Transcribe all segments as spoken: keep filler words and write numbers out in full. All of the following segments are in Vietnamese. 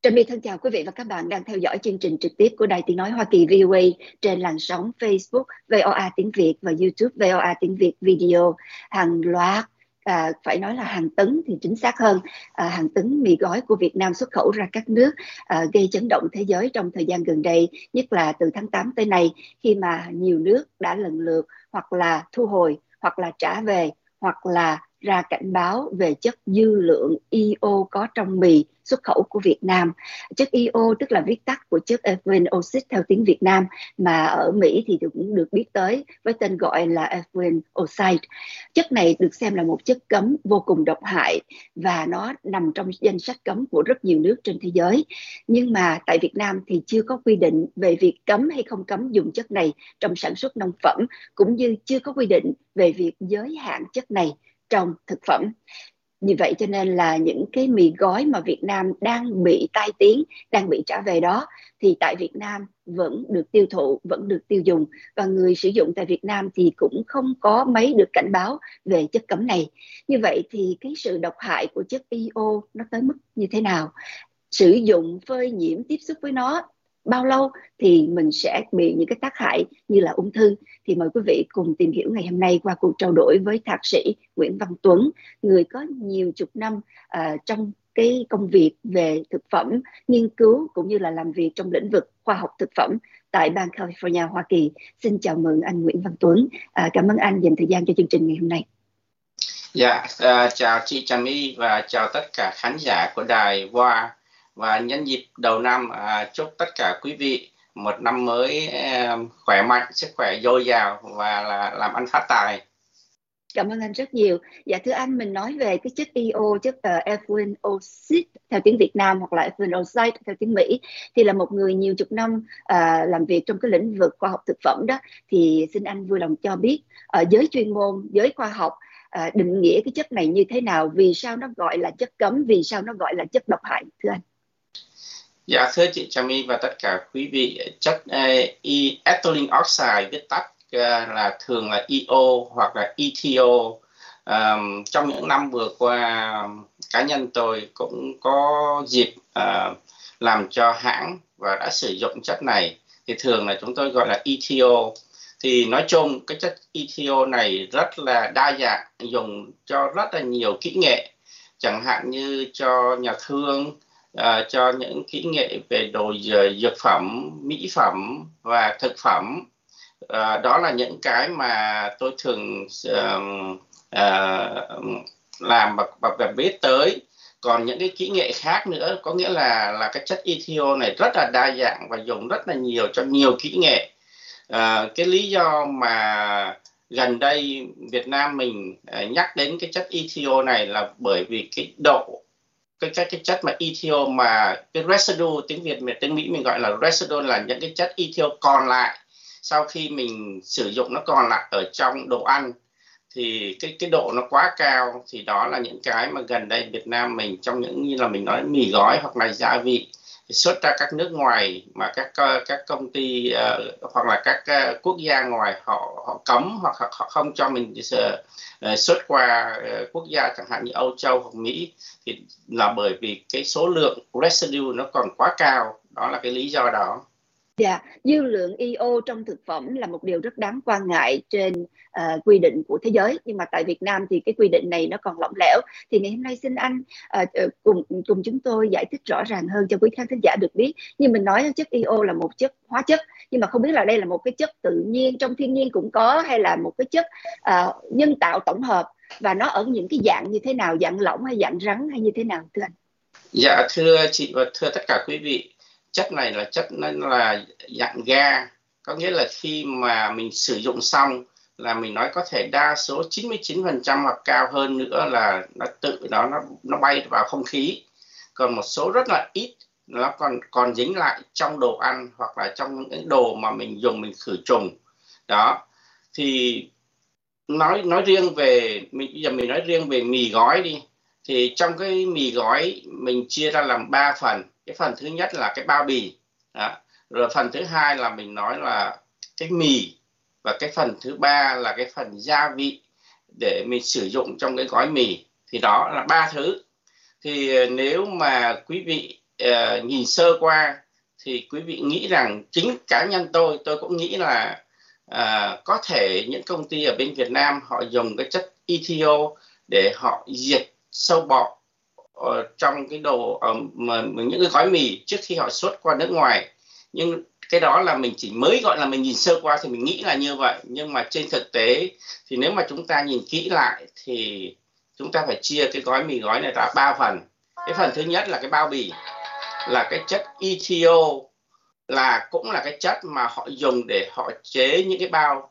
Trà My thân chào quý vị và các bạn đang theo dõi chương trình trực tiếp của Đài Tiếng Nói Hoa Kỳ vê o a trên làn sóng Facebook vê o a tiếng Việt và YouTube vê o a tiếng Việt video. Hàng loạt, à, phải nói là hàng tấn thì chính xác hơn, à, hàng tấn mì gói của Việt Nam xuất khẩu ra các nước, à, gây chấn động thế giới trong thời gian gần đây, nhất là từ tháng tám tới nay, khi mà nhiều nước đã lần lượt hoặc là thu hồi, hoặc là trả về, hoặc là ra cảnh báo về chất dư lượng i ô có trong mì xuất khẩu của Việt Nam. Chất i ô tức là viết tắt của chất ethylene oxide theo tiếng Việt Nam, mà ở Mỹ thì cũng được biết tới với tên gọi là ethylene oxide. Chất này được xem là một chất cấm vô cùng độc hại và nó nằm trong danh sách cấm của rất nhiều nước trên thế giới. Nhưng mà tại Việt Nam thì chưa có quy định về việc cấm hay không cấm dùng chất này trong sản xuất nông phẩm, cũng như chưa có quy định về việc giới hạn chất này trong thực phẩm. Như vậy cho nên là những cái mì gói mà Việt Nam đang bị tai tiếng, đang bị trả về đó, thì tại Việt Nam vẫn được tiêu thụ, vẫn được tiêu dùng, và người sử dụng tại Việt Nam thì cũng không có mấy được cảnh báo về chất cấm này. Như vậy thì cái sự độc hại của chất i ô nó tới mức như thế nào? Sử dụng, phơi nhiễm, tiếp xúc với nó bao lâu thì mình sẽ bị những cái tác hại như là ung thư? Thì mời quý vị cùng tìm hiểu ngày hôm nay qua cuộc trao đổi với thạc sĩ Nguyễn Văn Tuấn, người có nhiều chục năm uh, trong cái công việc về thực phẩm, nghiên cứu cũng như là làm việc trong lĩnh vực khoa học thực phẩm tại bang California, Hoa Kỳ. Xin chào mừng anh Nguyễn Văn Tuấn. Uh, cảm ơn anh dành thời gian cho chương trình ngày hôm nay. Dạ, uh, chào chị Trà My và chào tất cả khán giả của đài Hoa. Và nhân dịp đầu năm, à, chúc tất cả quý vị một năm mới eh, khỏe mạnh, sức khỏe dồi dào và là làm ăn phát tài. Cảm ơn anh rất nhiều. Dạ thưa anh, mình nói về cái chất i ô, chất uh, ethylene oxide theo tiếng Việt Nam hoặc là ethylene oxide theo tiếng Mỹ, thì là một người nhiều chục năm uh, làm việc trong cái lĩnh vực khoa học thực phẩm đó, thì xin anh vui lòng cho biết uh, giới chuyên môn, giới khoa học uh, định nghĩa cái chất này như thế nào, vì sao nó gọi là chất cấm, vì sao nó gọi là chất độc hại, thưa anh. Dạ thưa chị Trà My và tất cả quý vị, chất uh, ethylene oxide viết tắt uh, là thường là i ô hoặc là e tê ô. Um, trong những năm vừa qua, cá nhân tôi cũng có dịp uh, làm cho hãng và đã sử dụng chất này, thì thường là chúng tôi gọi là e tê ô. Thì nói chung cái chất e tê ô này rất là đa dạng, dùng cho rất là nhiều kỹ nghệ, chẳng hạn như cho nhà thương, uh, cho những kỹ nghệ về đồ dược phẩm, mỹ phẩm và thực phẩm. Uh, đó là những cái mà tôi thường uh, uh, làm và, và, và biết tới. Còn những cái kỹ nghệ khác nữa, có nghĩa là là cái chất e tê ô này rất là đa dạng và dùng rất là nhiều cho nhiều kỹ nghệ. À, cái lý do mà gần đây Việt Nam mình uh, nhắc đến cái chất e tê ô này là bởi vì cái độ cái cái cái chất mà e tê ô mà cái residue, tiếng Việt tiếng Mỹ mình gọi là residue, là những cái chất e tê ô còn lại sau khi mình sử dụng, nó còn lại ở trong đồ ăn, thì cái cái độ nó quá cao. Thì đó là những cái mà gần đây Việt Nam mình, trong những như là mình nói mì gói hoặc là gia vị xuất ra các nước ngoài, mà các các công ty uh, hoặc là các uh, quốc gia ngoài họ họ cấm hoặc họ không cho mình uh, xuất qua uh, quốc gia chẳng hạn như Âu Châu hoặc Mỹ, thì là bởi vì cái số lượng residue nó còn quá cao. Đó là cái lý do đó. Dạ, dư lượng i ô trong thực phẩm là một điều rất đáng quan ngại trên uh, quy định của thế giới, nhưng mà tại Việt Nam thì cái quy định này nó còn lỏng lẻo. Thì ngày hôm nay xin anh uh, cùng cùng chúng tôi giải thích rõ ràng hơn cho quý khán thính giả được biết. Như mình nói, chất i ô là một chất hóa chất, nhưng mà không biết là đây là một cái chất tự nhiên trong thiên nhiên cũng có, hay là một cái chất uh, nhân tạo tổng hợp, và nó ở những cái dạng như thế nào, dạng lỏng hay dạng rắn hay như thế nào, thưa anh? Dạ thưa chị và thưa tất cả quý vị, chất này là chất nên là dạng ga, có nghĩa là khi mà mình sử dụng xong là mình nói có thể đa số chín mươi chín phần trăm hoặc cao hơn nữa là nó tự đó nó nó bay vào không khí, còn một số rất là ít nó còn còn dính lại trong đồ ăn hoặc là trong những cái đồ mà mình dùng mình khử trùng. Đó thì nói nói riêng về mình bây giờ mình nói riêng về mì gói đi, thì trong cái mì gói mình chia ra làm ba phần. Cái phần thứ nhất là cái bao bì, đó. Rồi phần thứ hai là mình nói là cái mì, và cái phần thứ ba là cái phần gia vị để mình sử dụng trong cái gói mì. Thì đó là ba thứ. Thì nếu mà quý vị uh, nhìn sơ qua thì quý vị nghĩ rằng, chính cá nhân tôi tôi cũng nghĩ là uh, có thể những công ty ở bên Việt Nam họ dùng cái chất E T O để họ diệt sâu bọ uh, trong cái đồ uh, mà, những cái gói mì trước khi họ xuất qua nước ngoài. Nhưng cái đó là mình chỉ mới gọi là mình nhìn sơ qua thì mình nghĩ là như vậy, nhưng mà trên thực tế thì nếu mà chúng ta nhìn kỹ lại thì chúng ta phải chia cái gói mì gói này ra ba phần. Cái phần thứ nhất là cái bao bì, là cái chất E T O, là cũng là cái chất mà họ dùng để họ chế những cái bao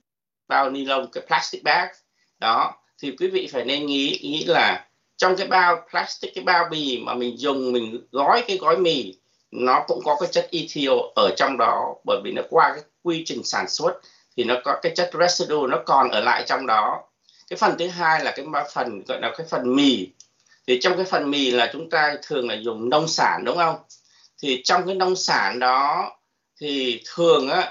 bao ni lông, cái plastic bag đó. Thì quý vị phải nên nghĩ nghĩ là trong cái bao plastic, cái bao bì mà mình dùng mình gói cái gói mì, nó cũng có cái chất E T O ở trong đó, bởi vì nó qua cái quy trình sản xuất thì nó có cái chất residue nó còn ở lại trong đó. Cái phần thứ hai là cái phần gọi là cái phần mì. Thì trong cái phần mì là chúng ta thường là dùng nông sản, đúng không? Thì trong cái nông sản đó thì thường á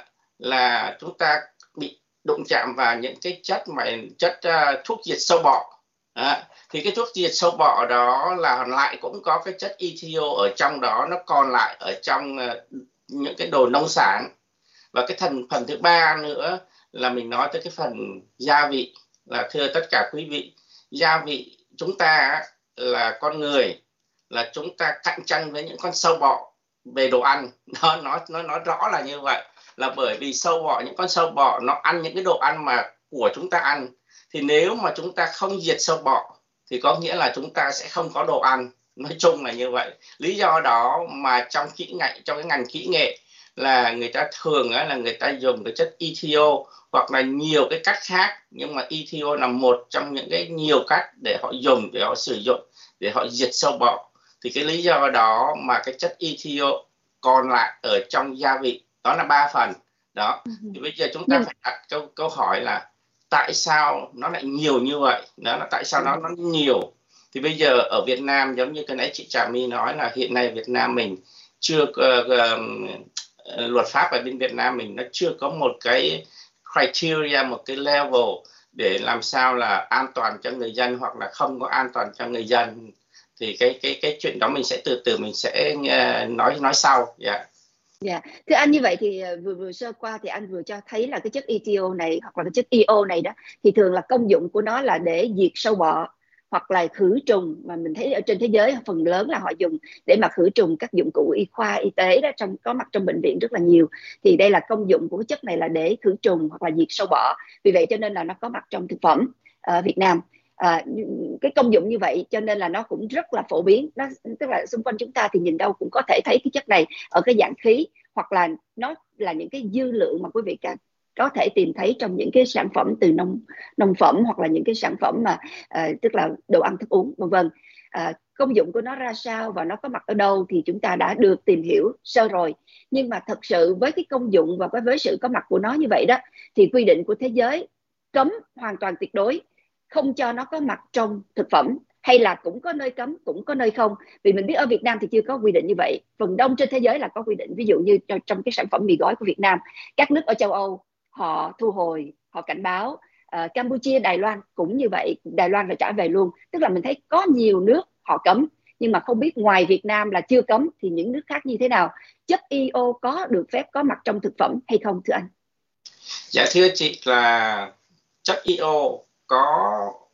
là chúng ta bị đụng chạm vào những cái chất mà chất uh, thuốc diệt sâu bọ. À, thì cái thuốc diệt sâu bọ đó là lại cũng có cái chất E T O ở trong đó, nó còn lại ở trong uh, những cái đồ nông sản. Và cái thành phần thứ ba nữa là mình nói tới cái phần gia vị. Là thưa tất cả quý vị, gia vị chúng ta là con người, là chúng ta cạnh tranh với những con sâu bọ về đồ ăn. Nó nó nó nói rõ là như vậy, là bởi vì sâu bọ, những con sâu bọ nó ăn những cái đồ ăn mà của chúng ta ăn. Thì nếu mà chúng ta không diệt sâu bọ thì có nghĩa là chúng ta sẽ không có đồ ăn. Nói chung là như vậy. Lý do đó mà trong kỹ nghệ, trong cái ngành kỹ nghệ là người ta thường là người ta dùng cái chất E T O hoặc là nhiều cái cách khác, nhưng mà E T O là một trong những cái nhiều cách để họ dùng, để họ sử dụng để họ diệt sâu bọ. Thì cái lý do đó mà cái chất E T O còn lại ở trong gia vị, đó là ba phần đó. Thì bây giờ chúng ta phải đặt câu câu hỏi là tại sao nó lại nhiều như vậy? Đó là tại sao nó nó nhiều? Thì bây giờ ở Việt Nam, giống như cái nãy chị Trà My nói, là hiện nay Việt Nam mình chưa uh, uh, luật pháp ở bên Việt Nam mình nó chưa có một cái criteria, một cái level để làm sao là an toàn cho người dân hoặc là không có an toàn cho người dân. Thì cái cái cái chuyện đó mình sẽ từ từ mình sẽ uh, nói nói sau. Dạ. Yeah. Dạ, thưa anh, như vậy thì vừa vừa sơ qua thì anh vừa cho thấy là cái chất E T O này hoặc là cái chất E O này đó thì thường là công dụng của nó là để diệt sâu bọ hoặc là khử trùng, mà mình thấy ở trên thế giới phần lớn là họ dùng để mà khử trùng các dụng cụ y khoa y tế đó, trong có mặt trong bệnh viện rất là nhiều. Thì đây là công dụng của cái chất này là để khử trùng hoặc là diệt sâu bọ, vì vậy cho nên là nó có mặt trong thực phẩm ở Việt Nam. À, cái công dụng như vậy cho nên là nó cũng rất là phổ biến. Nó tức là xung quanh chúng ta thì nhìn đâu cũng có thể thấy cái chất này ở cái dạng khí, hoặc là nó là những cái dư lượng mà quý vị có thể tìm thấy trong những cái sản phẩm từ nông nông phẩm, hoặc là những cái sản phẩm mà uh, tức là đồ ăn thức uống vân vân. Uh, công dụng của nó ra sao và nó có mặt ở đâu thì chúng ta đã được tìm hiểu sơ rồi. Nhưng mà thật sự với cái công dụng và với sự có mặt của nó như vậy đó, thì quy định của thế giới cấm hoàn toàn tuyệt đối, không cho nó có mặt trong thực phẩm, hay là cũng có nơi cấm cũng có nơi không. Vì mình biết ở Việt Nam thì chưa có quy định như vậy, phần đông trên thế giới là có quy định. Ví dụ như trong cái sản phẩm mì gói của Việt Nam, các nước ở châu Âu họ thu hồi, họ cảnh báo. uh, Campuchia, Đài Loan cũng như vậy, Đài Loan là trả về luôn. Tức là mình thấy có nhiều nước họ cấm, nhưng mà không biết ngoài Việt Nam là chưa cấm thì những nước khác như thế nào. Chất E O có được phép có mặt trong thực phẩm hay không thưa anh? Dạ thưa chị, là chất E O có,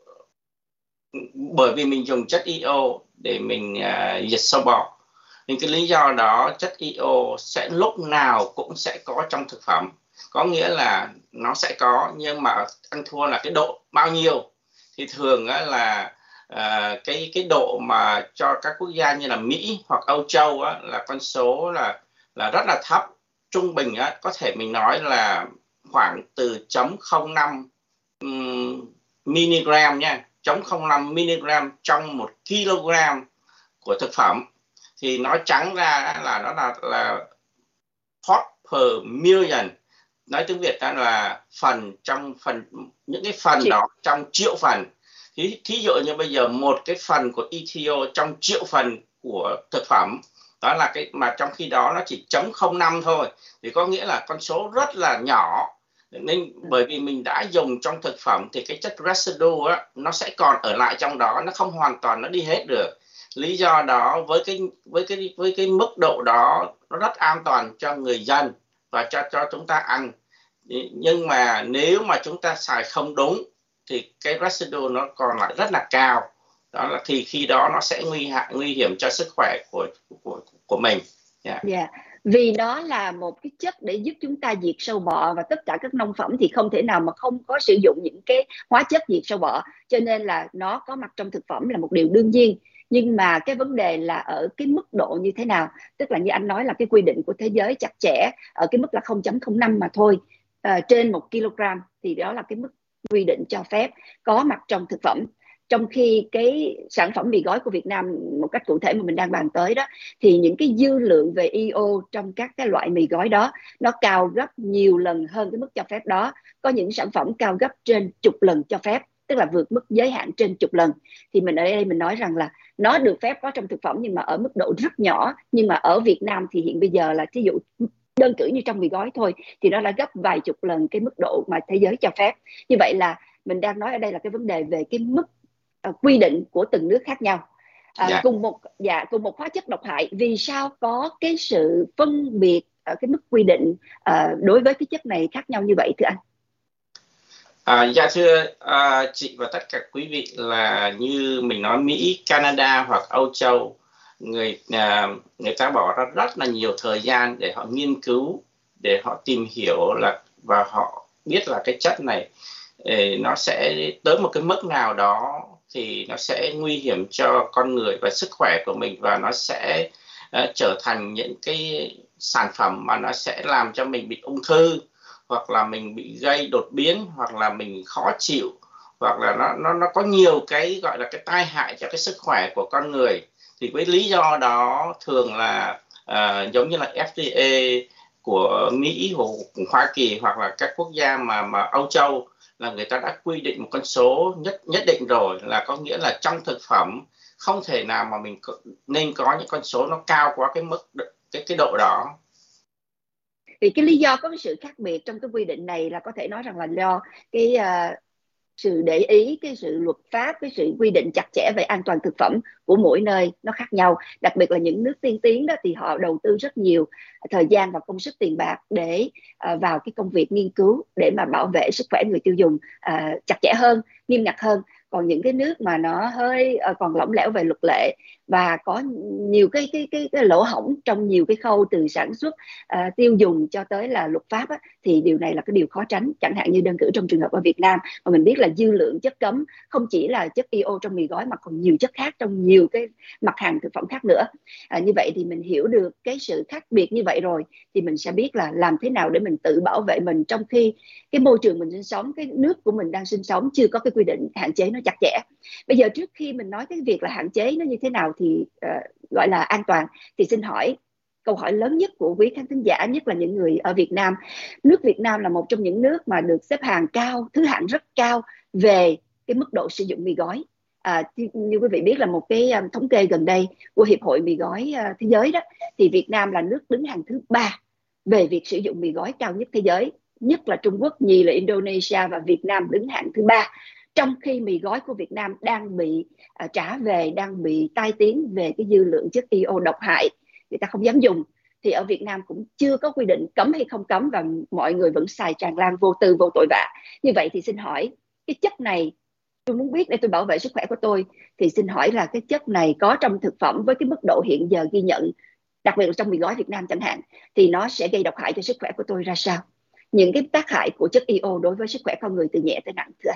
bởi vì mình dùng chất E O để mình uh, diệt sâu bọ, nên cái lý do đó chất E O sẽ lúc nào cũng sẽ có trong thực phẩm. Có nghĩa là nó sẽ có, nhưng mà ăn thua là cái độ bao nhiêu. Thì thường á, là uh, cái cái độ mà cho các quốc gia như là Mỹ hoặc Âu Châu á, là con số là là rất là thấp. Trung bình á, có thể mình nói là khoảng từ chấm không năm um, miligram nha, chấm không năm miligram trong một kg của thực phẩm. Thì nói trắng ra là nó là là part per million. Nói tiếng Việt là phần trong phần, những cái phần đó trong triệu phần. Thì thí dụ như bây giờ một cái phần của E T O trong triệu phần của thực phẩm, đó là cái mà trong khi đó nó chỉ chấm không năm thôi, thì có nghĩa là con số rất là nhỏ. Nên bởi vì mình đã dùng trong thực phẩm thì cái chất residue á, nó sẽ còn ở lại trong đó, nó không hoàn toàn nó đi hết được. Lý do đó với cái với cái với cái mức độ đó nó rất an toàn cho người dân và cho cho chúng ta ăn. Nhưng mà nếu mà chúng ta xài không đúng thì cái residue nó còn lại rất là cao. Đó là thì khi đó nó sẽ nguy hại nguy hiểm cho sức khỏe của của của mình. Yeah. Yeah. Vì nó là một cái chất để giúp chúng ta diệt sâu bọ, và tất cả các nông phẩm thì không thể nào mà không có sử dụng những cái hóa chất diệt sâu bọ, cho nên là nó có mặt trong thực phẩm là một điều đương nhiên. Nhưng mà cái vấn đề là ở cái mức độ như thế nào, tức là như anh nói là cái quy định của thế giới chặt chẽ ở cái mức là không phẩy không năm mà thôi, à, trên một kg thì đó là cái mức quy định cho phép có mặt trong thực phẩm. Trong khi cái sản phẩm mì gói của Việt Nam một cách cụ thể mà mình đang bàn tới đó, thì những cái dư lượng về i ô trong các cái loại mì gói đó nó cao gấp nhiều lần hơn cái mức cho phép đó. Có những sản phẩm cao gấp trên chục lần cho phép, tức là vượt mức giới hạn trên chục lần. Thì mình ở đây mình nói rằng là nó được phép có trong thực phẩm nhưng mà ở mức độ rất nhỏ. Nhưng mà ở Việt Nam thì hiện bây giờ là thí dụ đơn cử như trong mì gói thôi thì nó đã gấp vài chục lần cái mức độ mà thế giới cho phép. Như vậy là mình đang nói ở đây là cái vấn đề về cái mức uh, quy định của từng nước khác nhau. À, yeah. cùng một dạ cùng một hóa chất độc hại, vì sao có cái sự phân biệt ở cái mức quy định uh, đối với cái chất này khác nhau như vậy thưa anh? À, dạ thưa à, chị và tất cả quý vị, là như mình nói Mỹ, Canada hoặc Âu Châu, người à, người ta bỏ ra rất là nhiều thời gian để họ nghiên cứu, để họ tìm hiểu là và họ biết là cái chất này nó sẽ tới một cái mức nào đó thì nó sẽ nguy hiểm cho con người và sức khỏe của mình, và nó sẽ uh, trở thành những cái sản phẩm mà nó sẽ làm cho mình bị ung thư, hoặc là mình bị gây đột biến, hoặc là mình khó chịu, hoặc là nó nó nó có nhiều cái gọi là cái tai hại cho cái sức khỏe của con người. Thì với lý do đó thường là uh, giống như là ép đê a của Mỹ, của, của Hoa Kỳ hoặc là các quốc gia mà mà Âu Châu, là người ta đã quy định một con số nhất nhất định rồi, là có nghĩa là trong thực phẩm không thể nào mà mình nên có những con số nó cao quá cái mức cái cái độ đó. Thì cái lý do có cái sự khác biệt trong cái quy định này là có thể nói rằng là do cái uh, sự để ý, cái sự luật pháp, cái sự quy định chặt chẽ về an toàn thực phẩm của mỗi nơi nó khác nhau. Đặc biệt là những nước tiên tiến đó thì họ đầu tư rất nhiều thời gian và công sức tiền bạc để uh, vào cái công việc nghiên cứu để mà bảo vệ sức khỏe người tiêu dùng uh, chặt chẽ hơn, nghiêm ngặt hơn. Còn những cái nước mà nó hơi uh, còn lỏng lẻo về luật lệ và có nhiều cái cái cái, cái lỗ hổng trong nhiều cái khâu từ sản xuất, uh, tiêu dùng cho tới là luật pháp á, thì điều này là cái điều khó tránh. Chẳng hạn như đơn cử trong trường hợp ở Việt Nam mà mình biết là dư lượng chất cấm không chỉ là chất i ô trong mì gói mà còn nhiều chất khác trong nhiều cái mặt hàng thực phẩm khác nữa. À, như vậy thì mình hiểu được cái sự khác biệt như vậy rồi thì mình sẽ biết là làm thế nào để mình tự bảo vệ mình, trong khi cái môi trường mình sinh sống, cái nước của mình đang sinh sống chưa có cái quy định hạn chế nó chặt chẽ. Bây giờ trước khi mình nói cái việc là hạn chế nó như thế nào thì uh, gọi là an toàn, thì xin hỏi câu hỏi lớn nhất của quý khán thính giả, nhất là những người ở Việt Nam. Nước Việt Nam là một trong những nước mà được xếp hàng cao, thứ hạng rất cao về cái mức độ sử dụng mì gói. À, như quý vị biết là một cái um, thống kê gần đây của Hiệp hội Mì gói uh, Thế giới đó, thì Việt Nam là nước đứng hàng thứ ba về việc sử dụng mì gói cao nhất thế giới, nhất là Trung Quốc, nhì là Indonesia và Việt Nam đứng hạng thứ ba. Trong khi mì gói của Việt Nam đang bị uh, trả về, đang bị tai tiếng về cái dư lượng chất i ô độc hại, người ta không dám dùng. Thì ở Việt Nam cũng chưa có quy định cấm hay không cấm và mọi người vẫn xài tràn lan vô tư vô tội vạ. Như vậy thì xin hỏi, cái chất này tôi muốn biết để tôi bảo vệ sức khỏe của tôi, thì xin hỏi là cái chất này có trong thực phẩm với cái mức độ hiện giờ ghi nhận, đặc biệt là trong mì gói Việt Nam chẳng hạn, thì nó sẽ gây độc hại cho sức khỏe của tôi ra sao? Những cái tác hại của chất i ô đối với sức khỏe con người từ nhẹ tới nặng thưa anh?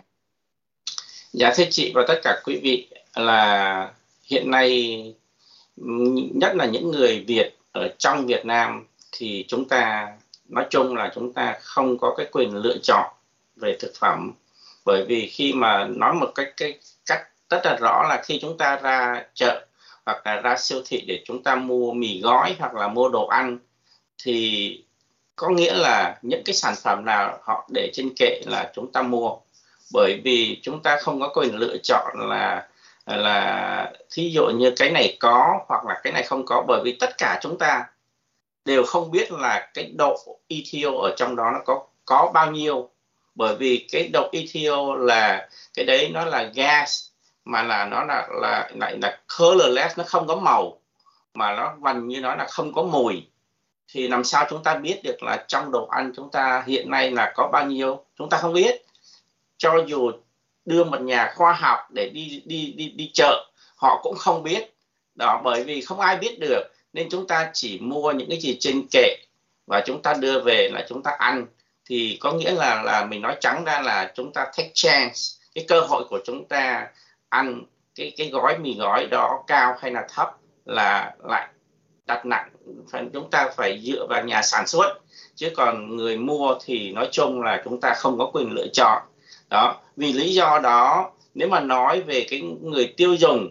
Dạ thưa chị và tất cả quý vị, là hiện nay nhất là những người Việt ở trong Việt Nam thì chúng ta nói chung là chúng ta không có cái quyền lựa chọn về thực phẩm. Bởi vì khi mà nói một cách cái cách rất là rõ là khi chúng ta ra chợ hoặc là ra siêu thị để chúng ta mua mì gói hoặc là mua đồ ăn, thì có nghĩa là những cái sản phẩm nào họ để trên kệ là chúng ta mua. Bởi vì chúng ta không có quyền lựa chọn là là thí dụ như cái này có hoặc là cái này không có, bởi vì tất cả chúng ta đều không biết là cái độ e tê ô ở trong đó nó có có bao nhiêu. Bởi vì cái độ e tê ô là cái đấy nó là gas mà là nó là là lại là colorless, nó không có màu, mà nó gần như nó là không có mùi, thì làm sao chúng ta biết được là trong đồ ăn chúng ta hiện nay là có bao nhiêu? Chúng ta không biết. Cho dù đưa một nhà khoa học để đi đi đi đi chợ, họ cũng không biết. Đó, bởi vì không ai biết được, nên chúng ta chỉ mua những cái gì trên kệ và chúng ta đưa về là chúng ta ăn. Thì có nghĩa là là mình nói trắng ra là chúng ta take chance, cái cơ hội của chúng ta ăn cái cái gói mì gói đó cao hay là thấp là lại đặt nặng, phải chúng ta phải dựa vào nhà sản xuất, chứ còn người mua thì nói chung là chúng ta không có quyền lựa chọn. Đó, vì lý do đó, nếu mà nói về cái người tiêu dùng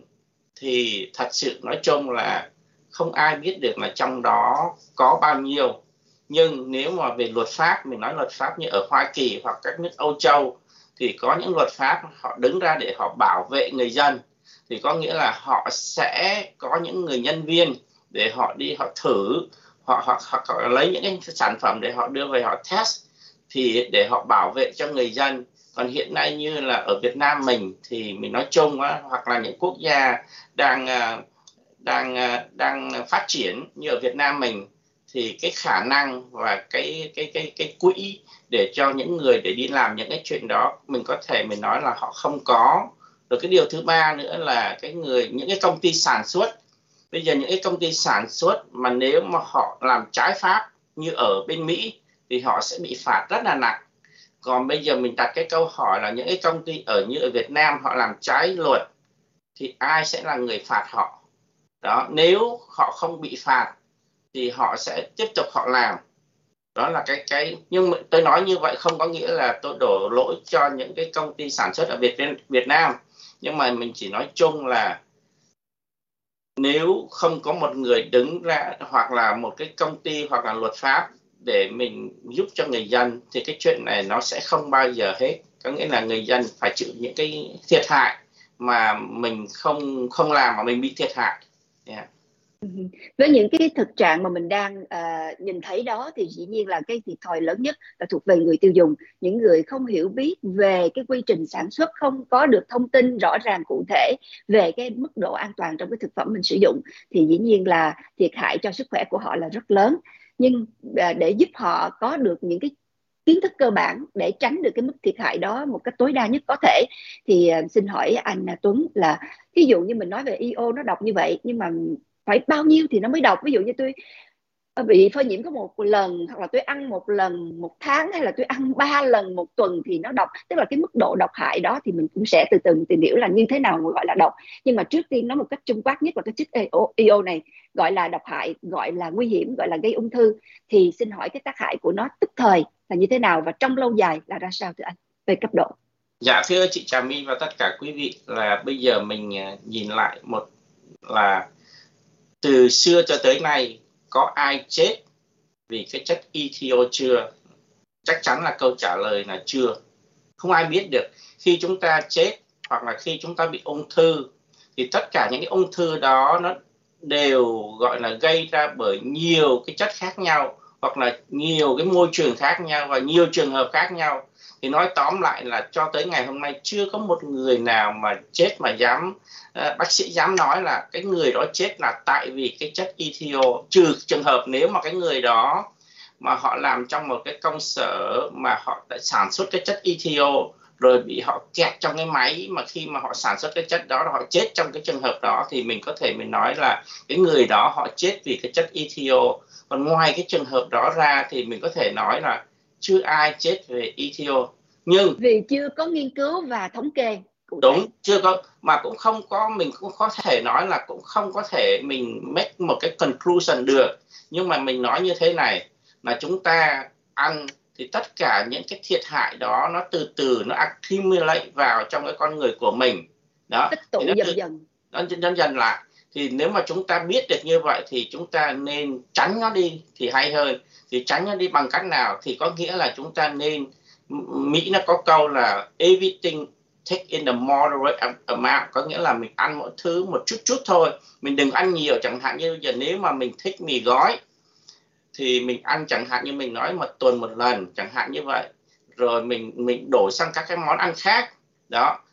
thì thật sự nói chung là không ai biết được là trong đó có bao nhiêu. Nhưng nếu mà về luật pháp, mình nói luật pháp như ở Hoa Kỳ hoặc các nước Âu Châu, thì có những luật pháp họ đứng ra để họ bảo vệ người dân. Thì có nghĩa là họ sẽ có những người nhân viên để họ đi họ thử, họ, họ, họ, họ lấy những cái sản phẩm để họ đưa về họ test, thì để họ bảo vệ cho người dân. Còn hiện nay như là ở Việt Nam mình thì mình nói chung á, hoặc là những quốc gia đang đang đang phát triển như ở Việt Nam mình, thì cái khả năng và cái cái cái cái quỹ để cho những người để đi làm những cái chuyện đó, mình có thể mình nói là họ không có. Rồi cái điều thứ ba nữa là cái người những cái công ty sản xuất. Bây giờ những cái công ty sản xuất mà nếu mà họ làm trái pháp như ở bên Mỹ thì họ sẽ bị phạt rất là nặng. Còn bây giờ mình đặt cái câu hỏi là những cái công ty ở như ở Việt Nam họ làm trái luật thì ai sẽ là người phạt họ? Đó, nếu họ không bị phạt thì họ sẽ tiếp tục họ làm. Đó là cái cái nhưng mà tôi nói như vậy không có nghĩa là tôi đổ lỗi cho những cái công ty sản xuất ở Việt Việt Nam, nhưng mà mình chỉ nói chung là nếu không có một người đứng ra hoặc là một cái công ty hoặc là luật pháp để mình giúp cho người dân thì cái chuyện này nó sẽ không bao giờ hết. Có nghĩa là người dân phải chịu những cái thiệt hại mà mình không không làm mà mình bị thiệt hại. Yeah. Với những cái thực trạng mà mình đang uh, nhìn thấy đó thì dĩ nhiên là cái thiệt thòi lớn nhất là thuộc về người tiêu dùng, những người không hiểu biết về cái quy trình sản xuất, không có được thông tin rõ ràng cụ thể về cái mức độ an toàn trong cái thực phẩm mình sử dụng, thì dĩ nhiên là thiệt hại cho sức khỏe của họ là rất lớn. Nhưng uh, để giúp họ có được những cái kiến thức cơ bản để tránh được cái mức thiệt hại đó một cách tối đa nhất có thể, thì uh, xin hỏi anh Tuấn là ví dụ như mình nói về i o nó độc như vậy, nhưng mà phải bao nhiêu thì nó mới độc? Ví dụ như tôi bị phơi nhiễm có một lần, hoặc là tôi ăn một lần một tháng, hay là tôi ăn ba lần một tuần thì nó độc. Tức là cái mức độ độc hại đó thì mình cũng sẽ từ từ tìm hiểu là như thế nào gọi là độc. Nhưng mà trước tiên nói một cách chung quát nhất là cái chất i o này gọi là độc hại, gọi là nguy hiểm, gọi là gây ung thư. Thì xin hỏi cái tác hại của nó tức thời là như thế nào và trong lâu dài là ra sao thưa anh, về cấp độ? Dạ thưa chị Trà My và tất cả quý vị, là bây giờ mình nhìn lại một là từ xưa cho tới nay có ai chết vì cái chất i tê o chưa? Chắc chắn là câu trả lời là chưa. Không ai biết được. Khi chúng ta chết hoặc là khi chúng ta bị ung thư thì tất cả những cái ung thư đó nó đều gọi là gây ra bởi nhiều cái chất khác nhau, hoặc là nhiều cái môi trường khác nhau và nhiều trường hợp khác nhau. Thì nói tóm lại là cho tới ngày hôm nay chưa có một người nào mà chết mà dám uh, bác sĩ dám nói là cái người đó chết là tại vì cái chất i tê o, trừ trường hợp nếu mà cái người đó mà họ làm trong một cái công sở mà họ đã sản xuất cái chất i tê o rồi bị họ kẹt trong cái máy, mà khi mà họ sản xuất cái chất đó họ chết trong cái trường hợp đó, thì mình có thể mình nói là cái người đó họ chết vì cái chất i tê o. Còn ngoài cái trường hợp đó ra thì mình có thể nói là chưa ai chết về i tê o. Nhưng vì chưa có nghiên cứu và thống kê cụ đúng, thể. chưa có, mà cũng không có, mình cũng có thể nói là cũng không có thể mình make một cái conclusion được. Nhưng mà mình nói như thế này, là chúng ta ăn thì tất cả những cái thiệt hại đó nó từ từ nó accumulate vào trong cái con người của mình. Đó, tích tụ thì nó dần từ, dần nó dần dần lại. Thì nếu mà chúng ta biết được như vậy thì chúng ta nên tránh nó đi thì hay hơn. Thì tránh nó đi bằng cách nào? Thì có nghĩa là chúng ta nên, Mỹ nó có câu là everything take in the moderate amount, có nghĩa là mình ăn mỗi thứ một chút chút thôi, mình đừng ăn nhiều. Chẳng hạn như giờ nếu mà mình thích mì gói thì mình ăn chẳng hạn như mình nói một tuần một lần chẳng hạn như vậy, rồi mình mình đổi sang các cái món ăn khác đó.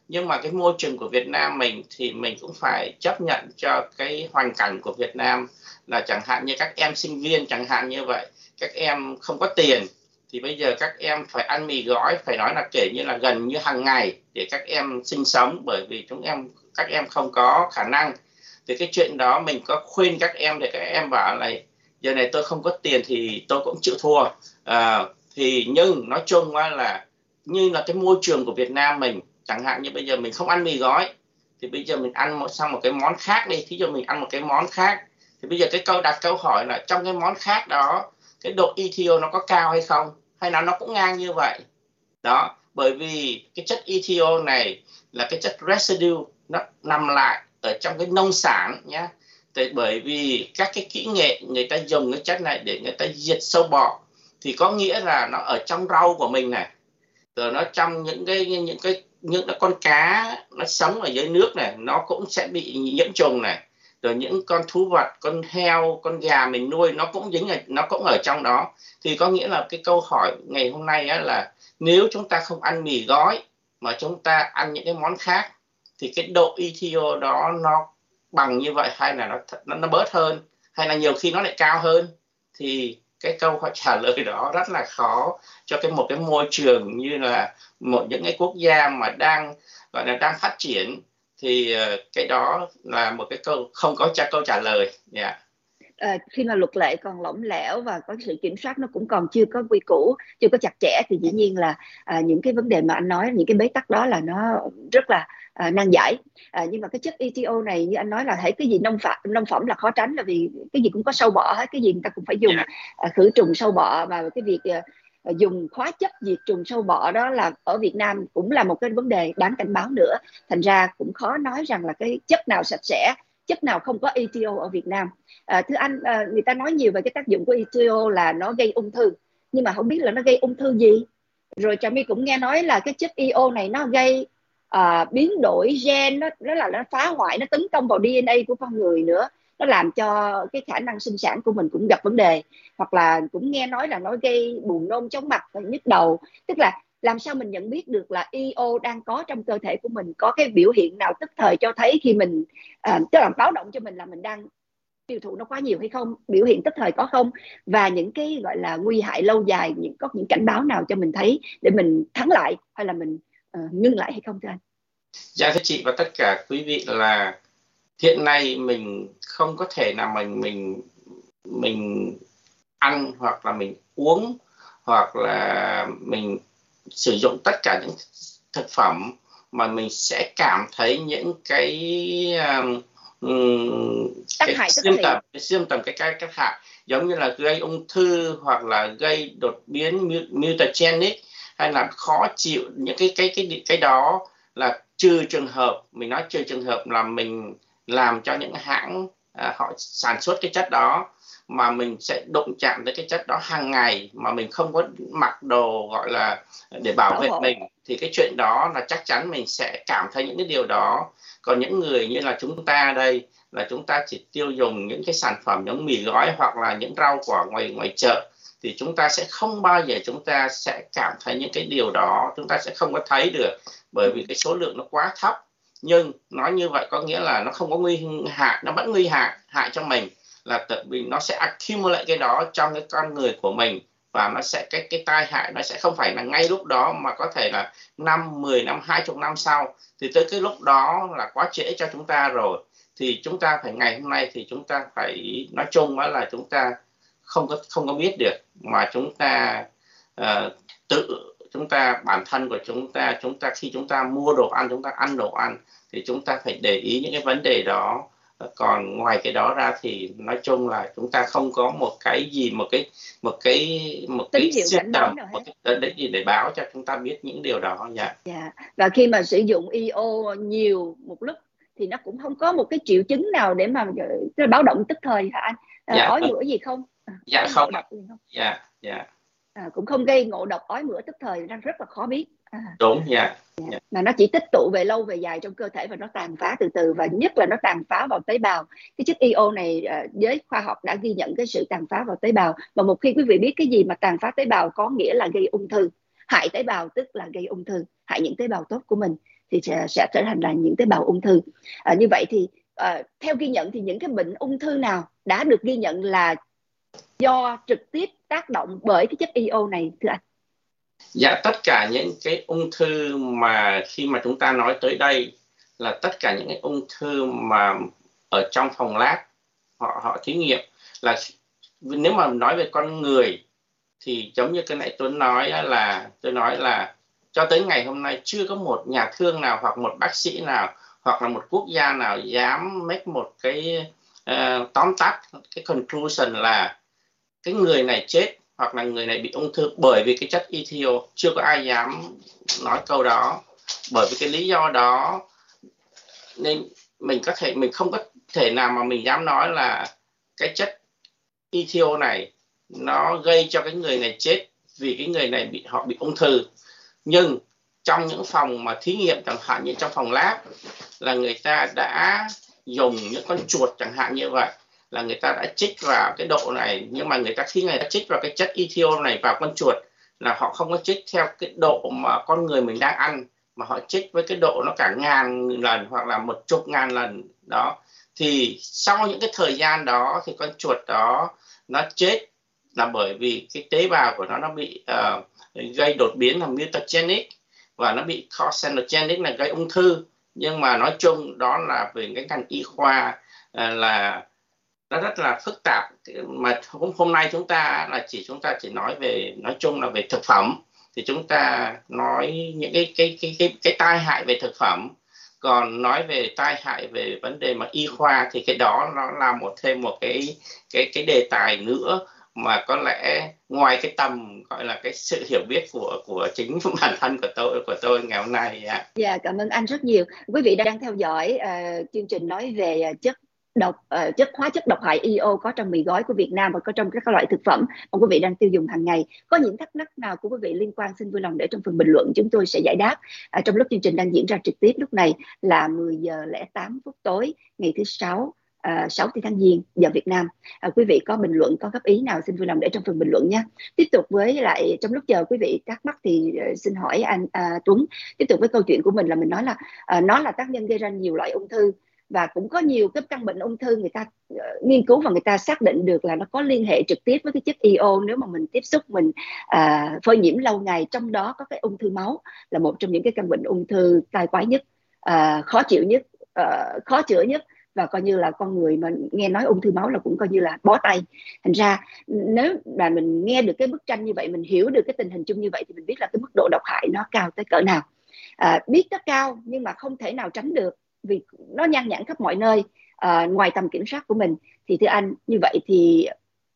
Nhưng mà cái môi trường của Việt Nam mình thì mình cũng phải chấp nhận cho cái hoàn cảnh của Việt Nam, là chẳng hạn như các em sinh viên chẳng hạn như vậy, các em không có tiền thì bây giờ các em phải ăn mì gói, phải nói là kể như là gần như hàng ngày để các em sinh sống, bởi vì chúng em các em không có khả năng. Thì cái chuyện đó mình có khuyên các em để các em bảo là giờ này tôi không có tiền thì tôi cũng chịu thua. À, thì nhưng nói chung là như là cái môi trường của Việt Nam mình, chẳng hạn như bây giờ mình không ăn mì gói thì bây giờ mình ăn một sang một cái món khác đi, thí dụ mình ăn một cái món khác thì bây giờ cái câu đặt câu hỏi là trong cái món khác đó cái độ e tê ô nó có cao hay không, hay là nó cũng ngang như vậy đó. Bởi vì cái chất e tê ô này là cái chất residue, nó nằm lại ở trong cái nông sản nhé. Bởi vì các cái kỹ nghệ người ta dùng cái chất này để người ta diệt sâu bọ, thì có nghĩa là nó ở trong rau của mình này, rồi nó trong những cái những cái những cái con cá nó sống ở dưới nước này, nó cũng sẽ bị nhiễm trùng này, rồi những con thú vật, con heo, con gà mình nuôi nó cũng dính, nó cũng ở trong đó. Thì có nghĩa là cái câu hỏi ngày hôm nay á là nếu chúng ta không ăn mì gói mà chúng ta ăn những cái món khác thì cái độ e tê ô đó nó bằng như vậy, hay là nó nó, nó bớt hơn, hay là nhiều khi nó lại cao hơn. Thì cái câu hỏi trả lời đó rất là khó cho cái một cái môi trường như là một những cái quốc gia mà đang gọi là đang phát triển. Thì uh, cái đó là một cái câu không có trả câu trả lời. Yeah. À, khi mà luật lệ còn lỏng lẻo và có sự kiểm soát nó cũng còn chưa có quy củ, chưa có chặt chẽ, thì dĩ nhiên là à, những cái vấn đề mà anh nói, những cái bế tắc đó là nó rất là à, nan giải. À, nhưng mà cái chất e tê ô này như anh nói là thấy cái gì nông phẩm nông phẩm là khó tránh, là vì cái gì cũng có sâu bọ hết, cái gì người ta cũng phải dùng Yeah. à, khử trùng sâu bọ. Và cái việc à, dùng hóa chất diệt trùng sâu bọ đó là ở Việt Nam cũng là một cái vấn đề đáng cảnh báo nữa. Thành ra cũng khó nói rằng là cái chất nào sạch sẽ, chất nào không có e tê ô ở Việt Nam. À, thưa anh, à, người ta nói nhiều về cái tác dụng của e tê ô là nó gây ung thư, nhưng mà không biết là nó gây ung thư gì. Rồi Trà My cũng nghe nói là cái chất e ô này nó gây à, biến đổi gen, nó, nó là nó phá hoại, nó tấn công vào đê en a của con người nữa, nó làm cho cái khả năng sinh sản của mình cũng gặp vấn đề. Hoặc là cũng nghe nói là nó gây buồn nôn, chóng mặt, nhức đầu. Tức là làm sao mình nhận biết được là e ô đang có trong cơ thể của mình, có cái biểu hiện nào tức thời cho thấy khi mình à, tức là báo động cho mình là mình đang tiêu thụ nó quá nhiều hay không, biểu hiện tức thời có không, và những cái gọi là nguy hại lâu dài, những có những cảnh báo nào cho mình thấy để mình thắng lại hay là mình uh, ngưng lại hay không, thưa anh? Dạ thưa chị và tất cả quý vị, là hiện nay mình không có thể nào mình mình mình ăn hoặc là mình uống hoặc là mình sử dụng tất cả những thực phẩm mà mình sẽ cảm thấy những cái um, tác hại siêu tầm cái siêu tầm cái cái các hại, giống như là gây ung thư hoặc là gây đột biến mutagenic, hay là khó chịu, những cái cái cái cái đó là trừ trường hợp, mình nói trừ trường hợp là mình làm cho những hãng à, họ sản xuất cái chất đó, mà mình sẽ đụng chạm tới cái chất đó hàng ngày mà mình không có mặc đồ gọi là để bảo vệ mình, thì cái chuyện đó là chắc chắn mình sẽ cảm thấy những cái điều đó. Còn những người như là chúng ta đây, là chúng ta chỉ tiêu dùng những cái sản phẩm giống mì gói hoặc là những rau quả ngoài ngoài chợ, thì chúng ta sẽ không bao giờ chúng ta sẽ cảm thấy những cái điều đó, chúng ta sẽ không có thấy được, bởi vì cái số lượng nó quá thấp. Nhưng nói như vậy có nghĩa là nó không có nguy hại, nó vẫn nguy hại hại cho mình, là tự vì nó sẽ accumulate cái đó trong cái con người của mình, và nó sẽ cái cái tai hại nó sẽ không phải là ngay lúc đó, mà có thể là năm, mười năm, hai mươi năm sau, thì tới cái lúc đó là quá trễ cho chúng ta rồi. Thì chúng ta phải ngày hôm nay thì chúng ta phải nói chung đó là chúng ta không có không có biết được, mà chúng ta uh, tự chúng ta bản thân của chúng ta chúng ta khi chúng ta mua đồ ăn, chúng ta ăn đồ ăn thì chúng ta phải để ý những cái vấn đề đó. Còn ngoài cái đó ra thì nói chung là chúng ta không có một cái gì, một cái một cái một tín cái hiệu cảnh báo nào một hết, cái đấy gì để báo cho chúng ta biết những điều đó. Dạ. dạ. Và khi mà sử dụng e ô nhiều một lúc thì nó cũng không có một cái triệu chứng nào để mà báo động tức thời hả anh? À, Dạ, ói mửa gì không? À, dạ không. gì không? Dạ, dạ. À, cũng không gây ngộ độc ói mửa tức thời, đang rất là khó biết. À. Đúng, dạ. Dạ. Mà nó chỉ tích tụ về lâu về dài trong cơ thể và nó tàn phá từ từ, và nhất là nó tàn phá vào tế bào. Cái chất e ô này giới khoa học đã ghi nhận cái sự tàn phá vào tế bào, và một khi quý vị biết cái gì mà tàn phá tế bào có nghĩa là gây ung thư, hại tế bào tức là gây ung thư, hại những tế bào tốt của mình, thì sẽ, sẽ trở thành là những tế bào ung thư. À, như vậy thì à, theo ghi nhận thì những cái bệnh ung thư nào đã được ghi nhận là do trực tiếp tác động bởi cái chất i o này thưa anh? Dạ, tất cả những cái ung thư mà khi mà chúng ta nói tới đây là tất cả những cái ung thư mà ở trong phòng lab họ họ thí nghiệm. Là nếu mà nói về con người thì giống như cái nãy Tuấn nói là tôi nói là cho tới ngày hôm nay chưa có một nhà thương nào hoặc một bác sĩ nào hoặc là một quốc gia nào dám make một cái uh, tóm tắt cái conclusion là cái người này chết hoặc là người này bị ung thư bởi vì cái chất ethyl. Chưa có ai dám nói câu đó. Bởi vì cái lý do đó nên mình có thể mình không có thể nào mà mình dám nói là cái chất ethyl này nó gây cho cái người này chết vì cái người này bị họ bị ung thư. Nhưng trong những phòng mà thí nghiệm, chẳng hạn như trong phòng lab, là người ta đã dùng những con chuột chẳng hạn như vậy, là người ta đã chích vào cái độ này, nhưng mà người ta khi người ta chích vào cái chất ethyl này vào con chuột là họ không có chích theo cái độ mà con người mình đang ăn, mà họ chích với cái độ nó cả ngàn lần hoặc là một chục ngàn lần đó. Thì sau những cái thời gian đó thì con chuột đó nó chết là bởi vì cái tế bào của nó nó bị uh, gây đột biến là mutagenic và nó bị carcinogenic là gây ung thư. Nhưng mà nói chung đó là về cái ngành y khoa uh, là nó rất là phức tạp. Mà hôm hôm nay chúng ta là chỉ chúng ta chỉ nói về nói chung là về thực phẩm, thì chúng ta nói những cái cái cái cái cái tai hại về thực phẩm. Còn nói về tai hại về vấn đề mà y khoa thì cái đó nó là một thêm một cái cái cái đề tài nữa mà có lẽ ngoài cái tầm gọi là cái sự hiểu biết của của chính bản thân của tôi của tôi ngày hôm nay. Dạ, yeah, cảm ơn anh rất nhiều. Quý vị đang theo dõi uh, chương trình nói về uh, chất độc uh, chất hóa chất độc hại i o có trong mì gói của Việt Nam và có trong các loại thực phẩm mà quý vị đang tiêu dùng hàng ngày. Có những thắc mắc nào của quý vị liên quan, xin vui lòng để trong phần bình luận, chúng tôi sẽ giải đáp. Uh, trong lúc chương trình đang diễn ra trực tiếp lúc này là mười giờ lẻ tám phút tối ngày thứ sáu, uh, sáu tháng Giêng giờ Việt Nam. Uh, quý vị có bình luận, có góp ý nào xin vui lòng để trong phần bình luận nha. Tiếp tục với lại trong lúc chờ quý vị thắc mắc thì uh, xin hỏi anh uh, Tuấn. Tiếp tục với câu chuyện của mình là mình nói là uh, nó là tác nhân gây ra nhiều loại ung thư, và cũng có nhiều cái căn bệnh ung thư người ta uh, nghiên cứu và người ta xác định được là nó có liên hệ trực tiếp với cái chất i o nếu mà mình tiếp xúc, mình uh, phơi nhiễm lâu ngày. Trong đó có cái ung thư máu là một trong những cái căn bệnh ung thư tai quái nhất, uh, khó chịu nhất, uh, khó chữa nhất, và coi như là con người mà nghe nói ung thư máu là cũng coi như là bó tay. Thành ra nếu là mình nghe được cái bức tranh như vậy, mình hiểu được cái tình hình chung như vậy thì mình biết là cái mức độ độc hại nó cao tới cỡ nào. À, biết nó cao nhưng mà không thể nào tránh được vì nó nhan nhản khắp mọi nơi, à, ngoài tầm kiểm soát của mình. Thì thưa anh, như vậy thì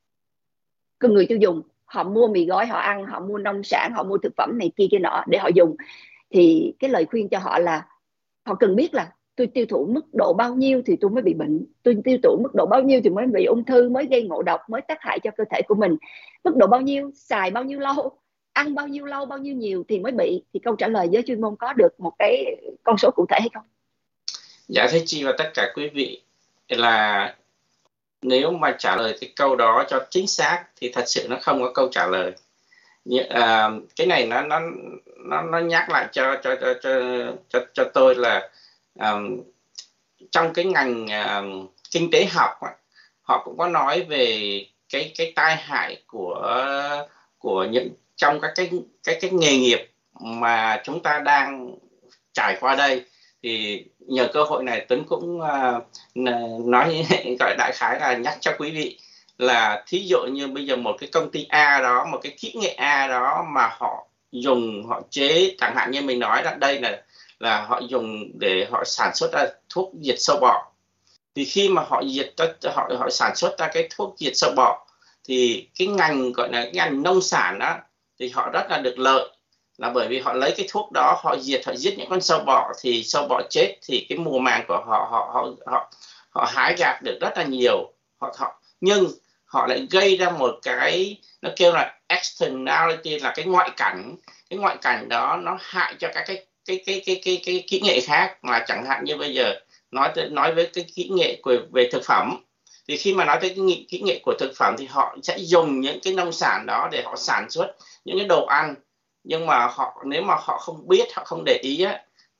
con người tiêu dùng họ mua mì gói họ ăn, họ mua nông sản, họ mua thực phẩm này kia kia nọ để họ dùng, thì cái lời khuyên cho họ là họ cần biết là tôi tiêu thụ mức độ bao nhiêu thì tôi mới bị bệnh, tôi tiêu thụ mức độ bao nhiêu thì mới bị ung thư, mới gây ngộ độc, mới tác hại cho cơ thể của mình. Mức độ bao nhiêu, xài bao nhiêu lâu, ăn bao nhiêu lâu, bao nhiêu nhiều thì mới bị. Thì câu trả lời giới chuyên môn có được một cái con số cụ thể hay không? Dạ thưa chị và tất cả quý vị, là nếu mà trả lời cái câu đó cho chính xác thì thật sự nó không có câu trả lời. À, cái này nó nó nó nó nhắc lại cho cho cho cho cho, cho tôi là um, trong cái ngành uh, kinh tế học họ cũng có nói về cái cái tai hại của của những trong các cái cái cái nghề nghiệp mà chúng ta đang trải qua đây. Thì nhờ cơ hội này Tuấn cũng uh, nói gọi đại khái là nhắc cho quý vị là thí dụ như bây giờ một cái công ty A đó, một cái kỹ nghệ A đó mà họ dùng, họ chế, chẳng hạn như mình nói là đây là là họ dùng để họ sản xuất ra thuốc diệt sâu bọ. Thì khi mà họ diệt họ họ sản xuất ra cái thuốc diệt sâu bọ thì cái ngành gọi là cái ngành nông sản đó thì họ rất là được lợi, là bởi vì họ lấy cái thuốc đó họ diệt, họ giết những con sâu bọ, thì sâu bọ chết thì cái mùa màng của họ họ họ họ họ hái gặt được rất là nhiều. Họ, họ nhưng họ lại gây ra một cái nó kêu là externality, là cái ngoại cảnh. Cái ngoại cảnh đó nó hại cho các cái cái cái cái cái cái kỹ nghệ khác. Mà chẳng hạn như bây giờ nói nói với cái kỹ nghệ của, về thực phẩm, thì khi mà nói tới cái kỹ nghệ của thực phẩm thì họ sẽ dùng những cái nông sản đó để họ sản xuất những cái đồ ăn. Nhưng mà họ nếu mà họ không biết, họ không để ý á,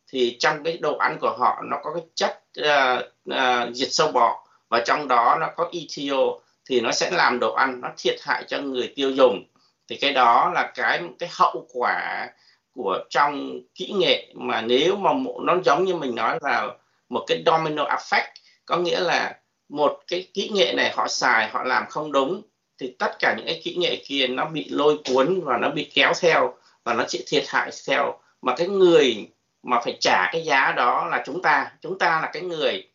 thì trong cái đồ ăn của họ nó có cái chất uh, uh, diệt sâu bọ, và trong đó nó có E T O, thì nó sẽ làm đồ ăn nó thiệt hại cho người tiêu dùng. Thì cái đó là cái cái hậu quả của trong kỹ nghệ, mà nếu mà nó giống như mình nói là một cái domino effect, có nghĩa là một cái kỹ nghệ này họ xài, họ làm không đúng, thì tất cả những cái kỹ nghệ kia nó bị lôi cuốn và nó bị kéo theo, và nó sẽ thiệt hại theo. Mà cái người mà phải trả cái giá đó là chúng ta. Chúng ta là cái người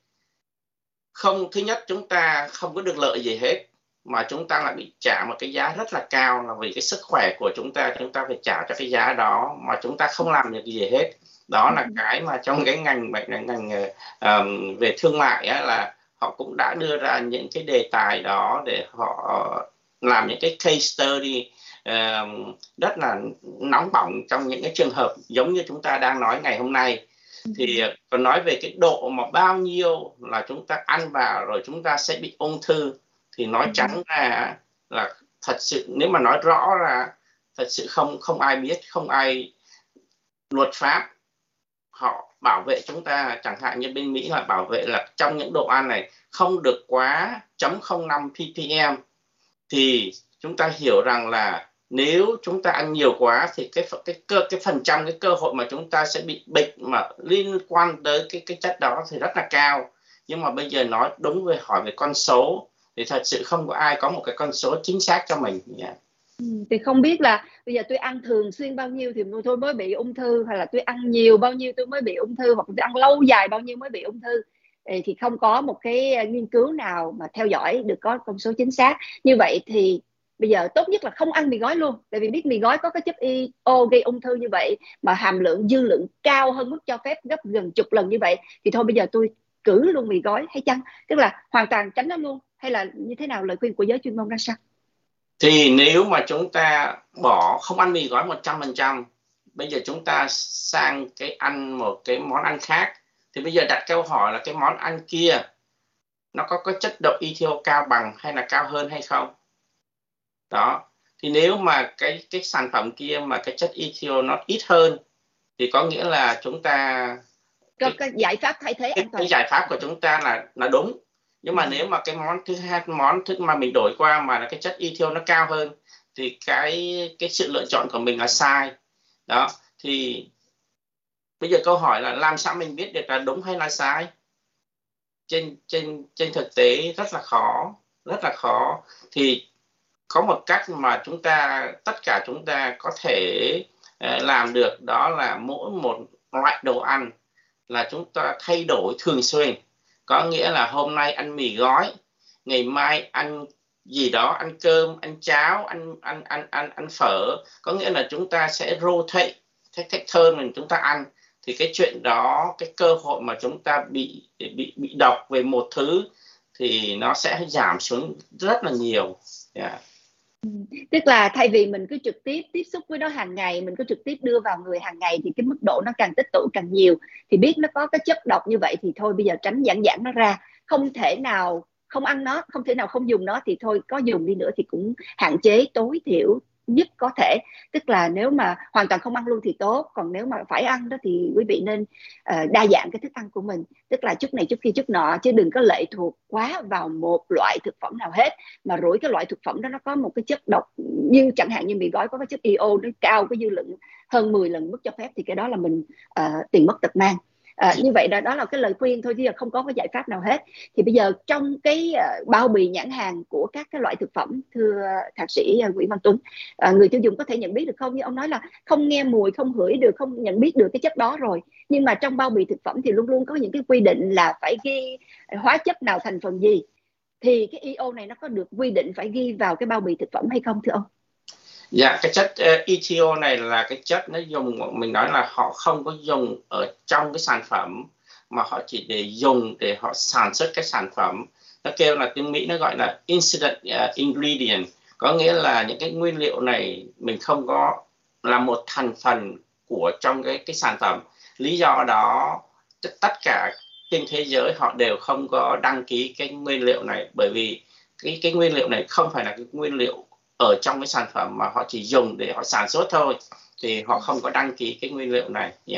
không, thứ nhất chúng ta không có được lợi gì hết, mà chúng ta lại bị trả một cái giá rất là cao, là vì cái sức khỏe của chúng ta, chúng ta phải trả cho cái giá đó mà chúng ta không làm được gì hết. Đó là cái mà trong cái ngành ngành, ngành um, về thương mại á, là họ cũng đã đưa ra những cái đề tài đó để họ làm những cái case study uh, rất là nóng bỏng trong những cái trường hợp giống như chúng ta đang nói ngày hôm nay. Thì còn nói về cái độ mà bao nhiêu là chúng ta ăn vào rồi chúng ta sẽ bị ung thư, thì nói trắng ra là thật sự, nếu mà nói rõ ra, thật sự không không ai biết, không ai luật pháp họ bảo vệ chúng ta. Chẳng hạn như bên Mỹ là bảo vệ là trong những đồ ăn này không được quá chấm không năm ppm, thì chúng ta hiểu rằng là nếu chúng ta ăn nhiều quá thì cái cái cơ cái phần trăm cái cơ hội mà chúng ta sẽ bị bệnh mà liên quan tới cái cái chất đó thì rất là cao. Nhưng mà bây giờ nói đúng về hỏi về con số thì thật sự không có ai có một cái con số chính xác cho mình. Yeah. Ừ, thì không biết là bây giờ tôi ăn thường xuyên bao nhiêu thì tôi mới bị ung thư, hay là tôi ăn nhiều bao nhiêu tôi mới bị ung thư, hoặc tôi ăn lâu dài bao nhiêu mới bị ung thư, thì không có một cái nghiên cứu nào mà theo dõi được có con số chính xác. Như vậy thì bây giờ tốt nhất là không ăn mì gói luôn, tại vì biết mì gói có cái chất E O gây ung thư như vậy, mà hàm lượng dư lượng cao hơn mức cho phép gấp gần chục lần như vậy, thì thôi bây giờ tôi cử luôn mì gói hay chăng, tức là hoàn toàn tránh nó luôn, hay là như thế nào, lời khuyên của giới chuyên môn ra sao? Thì nếu mà chúng ta bỏ không ăn mì gói một trăm phần trăm, bây giờ chúng ta sang cái ăn một cái món ăn khác, thì bây giờ đặt câu hỏi là cái món ăn kia nó có có chất độc E T O cao bằng hay là cao hơn hay không. Đó, thì nếu mà cái cái sản phẩm kia mà cái chất E T O nó ít hơn, thì có nghĩa là chúng ta có cái, cái giải pháp thay thế cái, an toàn. cái giải pháp của chúng ta là là đúng. Nhưng mà ừ. nếu mà cái món thứ hai, món thứ mà mình đổi qua mà là cái chất E T O nó cao hơn, thì cái cái sự lựa chọn của mình là sai. Đó, thì bây giờ câu hỏi là làm sao mình biết được là đúng hay là sai? Trên trên trên thực tế rất là khó, rất là khó. Thì có một cách mà chúng ta, tất cả chúng ta có thể uh, làm được, đó là mỗi một loại đồ ăn là chúng ta thay đổi thường xuyên. Có nghĩa là hôm nay ăn mì gói, ngày mai ăn gì đó, ăn cơm, ăn cháo, ăn ăn ăn ăn ăn phở. Có nghĩa là chúng ta sẽ rotate, take take turn mình chúng ta ăn. Thì cái chuyện đó, cái cơ hội mà chúng ta bị bị bị độc về một thứ thì nó sẽ giảm xuống rất là nhiều. Yeah. Tức là thay vì mình cứ trực tiếp tiếp xúc với nó hàng ngày, mình cứ trực tiếp đưa vào người hàng ngày, thì cái mức độ nó càng tích tụ càng nhiều, thì biết nó có cái chất độc như vậy thì thôi bây giờ tránh giãn giãn nó ra. Không thể nào không ăn nó, không thể nào không dùng nó, thì thôi có dùng đi nữa thì cũng hạn chế tối thiểu nhất có thể. Tức là nếu mà hoàn toàn không ăn luôn thì tốt, còn nếu mà phải ăn đó thì quý vị nên uh, đa dạng cái thức ăn của mình, tức là chút này chút kia chút nọ, chứ đừng có lệ thuộc quá vào một loại thực phẩm nào hết, mà rủi cái loại thực phẩm đó nó có một cái chất độc, như chẳng hạn như mì gói có cái chất E O nó cao, cái dư lượng hơn mười lần mức cho phép, thì cái đó là mình uh, tiền mất tật mang. À, như vậy đó, đó là cái lời khuyên thôi, chứ không có cái giải pháp nào hết. Thì bây giờ trong cái uh, bao bì nhãn hàng của các cái loại thực phẩm, thưa thạc sĩ uh, Nguyễn Văn Tuấn, uh, người tiêu dùng có thể nhận biết được không? Như ông nói là không nghe mùi, không ngửi được, không nhận biết được cái chất đó rồi, nhưng mà trong bao bì thực phẩm thì luôn luôn có những cái quy định là phải ghi hóa chất nào, thành phần gì, thì cái E O này nó có được quy định phải ghi vào cái bao bì thực phẩm hay không thưa ông? Dạ, cái chất uh, E T O này là cái chất nó dùng, mình nói là họ không có dùng ở trong cái sản phẩm, mà họ chỉ để dùng để họ sản xuất cái sản phẩm. Nó kêu là tiếng Mỹ nó gọi là incident uh, ingredient, có nghĩa là những cái nguyên liệu này mình không có là một thành phần của trong cái cái sản phẩm. Lý do đó tất cả trên thế giới họ đều không có đăng ký cái nguyên liệu này, bởi vì cái cái nguyên liệu này không phải là cái nguyên liệu ở trong cái sản phẩm, mà họ chỉ dùng để họ sản xuất thôi, thì họ không có đăng ký cái nguyên liệu này. Yeah.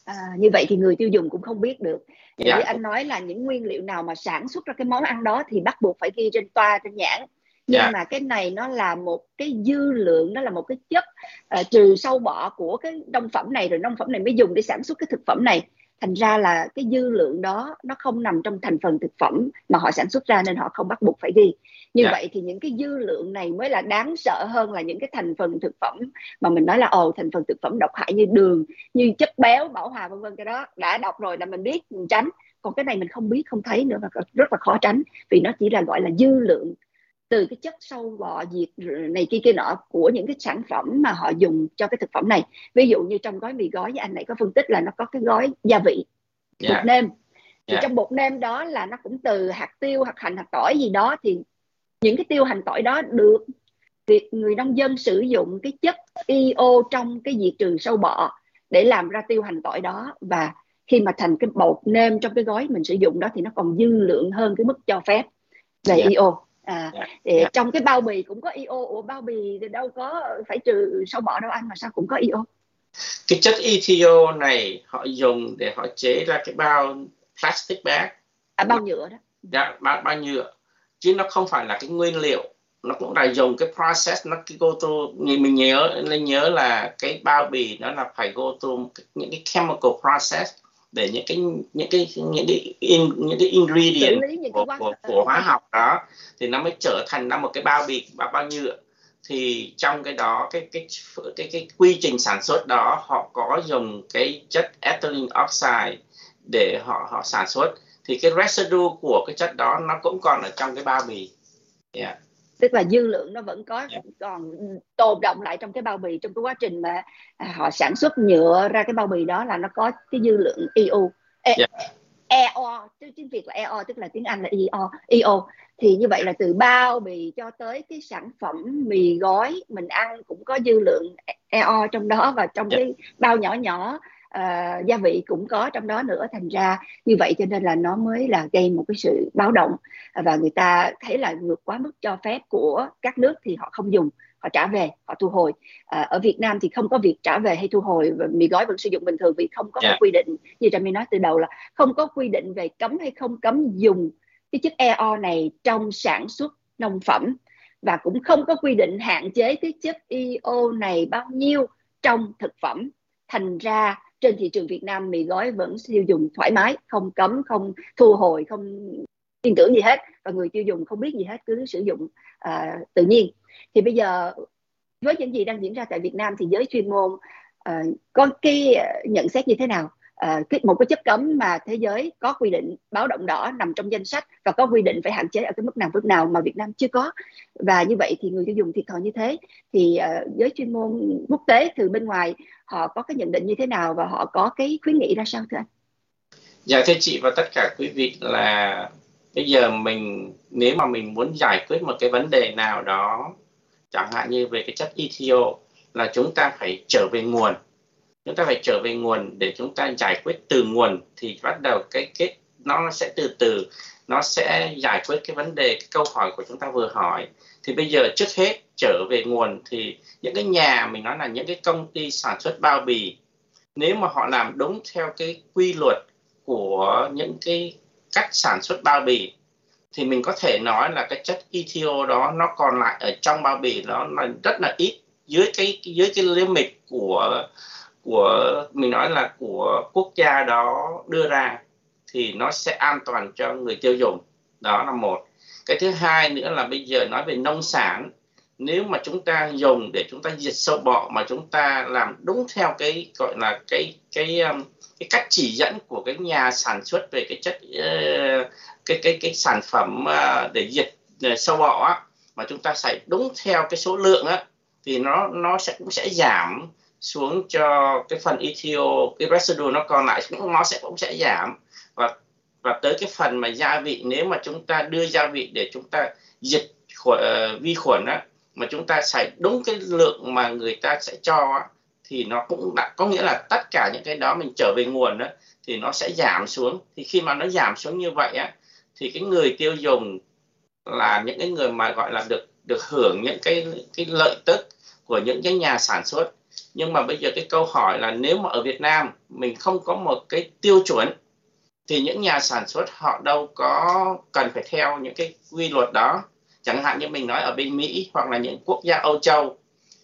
À, như vậy thì người tiêu dùng cũng không biết được. Thì Yeah. anh nói là những nguyên liệu nào mà sản xuất ra cái món ăn đó thì bắt buộc phải ghi trên toa, trên nhãn. Nhưng Yeah. mà cái này nó là một cái dư lượng, nó là một cái chất uh, trừ sâu bọ của cái nông phẩm này, rồi nông phẩm này mới dùng để sản xuất cái thực phẩm này. Thành ra là cái dư lượng đó nó không nằm trong thành phần thực phẩm mà họ sản xuất ra, nên họ không bắt buộc phải ghi. Như Yeah. vậy thì những cái dư lượng này mới là đáng sợ hơn là những cái thành phần thực phẩm mà mình nói là ồ thành phần thực phẩm độc hại như đường, như chất béo, bão hòa vân vân. Cái đó đã đọc rồi là mình biết, mình tránh. Còn cái này mình không biết, không thấy nữa, và rất là khó tránh, vì nó chỉ là gọi là dư lượng từ cái chất sâu bọ diệt này kia kia nọ của những cái sản phẩm mà họ dùng cho cái thực phẩm này. Ví dụ như trong gói mì gói, anh này có phân tích là nó có cái gói gia vị, Yeah. bột nêm. Thì Yeah. trong bột nêm đó là nó cũng từ hạt tiêu, hạt hành, hạt tỏi gì đó. Thì những cái tiêu hành tỏi đó được việc người nông dân sử dụng cái chất i o trong cái diệt trừ sâu bọ để làm ra tiêu hành tỏi đó, và khi mà thành cái bột nêm trong cái gói mình sử dụng đó thì nó còn dư lượng hơn cái mức cho phép về Yeah. i o. À, Yeah. thì Yeah. trong cái bao bì cũng có i o. Ủa, bao bì thì đâu có phải trừ sâu bọ đâu anh, mà sao cũng có i o? Cái chất e tê o này họ dùng để họ chế ra cái bao plastic bag, À, bao nhựa đó. Dạ, bao, bao nhựa, chứ nó không phải là cái nguyên liệu. Nó cũng là dùng cái process, nó cái go through, mình nhớ nên nhớ là cái bao bì nó là phải go through những cái chemical process để những cái những cái những cái in, những cái ingredient những của, cái của, của hóa học đó thì nó mới trở thành ra một cái bao bì, bao bao nhựa. Thì trong cái đó cái cái cái cái quy trình sản xuất đó họ có dùng cái chất ethylene oxide để họ họ sản xuất, thì cái residue của cái chất đó nó cũng còn ở trong cái bao bì. Yeah. Tức là dư lượng nó vẫn có, Yeah. còn tồn động lại trong cái bao bì, trong cái quá trình mà à, họ sản xuất nhựa ra cái bao bì đó là nó có cái dư lượng i o. E, Yeah. e o, tiếng Việt là e o, tức là tiếng Anh là i o. i o thì như vậy là từ bao bì cho tới cái sản phẩm mì gói mình ăn cũng có dư lượng e o trong đó, và trong Yeah. cái bao nhỏ nhỏ uh, gia vị cũng có trong đó nữa. Thành ra như vậy cho nên là nó mới là gây một cái sự báo động, và người ta thấy là vượt quá mức cho phép của các nước thì họ không dùng, họ trả về, họ thu hồi. À, ở Việt Nam thì không có việc trả về hay thu hồi, và mì gói vẫn sử dụng bình thường, vì không có Yeah. cái quy định như Trà My nói từ đầu là không có quy định về cấm hay không cấm dùng cái chất e o này trong sản xuất nông phẩm, và cũng không có quy định hạn chế cái chất i o này bao nhiêu trong thực phẩm. Thành ra trên thị trường Việt Nam mì gói vẫn tiêu dùng thoải mái, không cấm, không thu hồi, không tin tưởng gì hết, và người tiêu dùng không biết gì hết, cứ sử dụng uh, tự nhiên. Thì bây giờ với những gì đang diễn ra tại Việt Nam thì giới chuyên môn uh, có cái nhận xét như thế nào? Uh, một cái chất cấm mà thế giới có quy định báo động đỏ nằm trong danh sách và có quy định phải hạn chế ở cái mức nào mức nào mà Việt Nam chưa có, và như vậy thì người tiêu dùng thiệt thòi như thế, thì uh, giới chuyên môn quốc tế từ bên ngoài họ có cái nhận định như thế nào và họ có cái khuyến nghị ra sao thưa anh? Dạ thưa chị và tất cả quý vị, là bây giờ mình nếu mà mình muốn giải quyết một cái vấn đề nào đó, chẳng hạn như về cái chất e tê o, là chúng ta phải trở về nguồn. Chúng ta phải trở về nguồn để chúng ta giải quyết từ nguồn, thì bắt đầu cái kết nó sẽ từ từ nó sẽ giải quyết cái vấn đề, cái câu hỏi của chúng ta vừa hỏi. Thì bây giờ trước hết trở về nguồn thì những cái nhà, mình nói là những cái công ty sản xuất bao bì, nếu mà họ làm đúng theo cái quy luật của những cái cách sản xuất bao bì thì mình có thể nói là cái chất e tê o đó nó còn lại ở trong bao bì đó là rất là ít, dưới cái dưới cái limit của của mình nói là của quốc gia đó đưa ra, thì nó sẽ an toàn cho người tiêu dùng. Đó là một. Cái thứ hai nữa là bây giờ nói về nông sản, nếu mà chúng ta dùng để chúng ta diệt sâu bọ mà chúng ta làm đúng theo cái gọi là cái cái cái cách chỉ dẫn của cái nhà sản xuất về cái chất cái cái cái sản phẩm để diệt sâu bọ á, mà chúng ta xài đúng theo cái số lượng á, thì nó nó sẽ cũng sẽ giảm xuống cho cái phần e tê o, cái residue nó còn lại nó sẽ cũng sẽ giảm. Và và tới cái phần mà gia vị, nếu mà chúng ta đưa gia vị để chúng ta diệt khuẩn, uh, vi khuẩn á, mà chúng ta xài đúng cái lượng mà người ta sẽ cho á, thì nó cũng đã có nghĩa là tất cả những cái đó mình trở về nguồn á, thì nó sẽ giảm xuống. Thì khi mà nó giảm xuống như vậy á, thì cái người tiêu dùng là những cái người mà gọi là được được hưởng những cái cái lợi tức của những cái nhà sản xuất. Nhưng mà bây giờ cái câu hỏi là nếu mà ở Việt Nam mình không có một cái tiêu chuẩn thì những nhà sản xuất họ đâu có cần phải theo những cái quy luật đó. Chẳng hạn như mình nói ở bên Mỹ hoặc là những quốc gia Âu Châu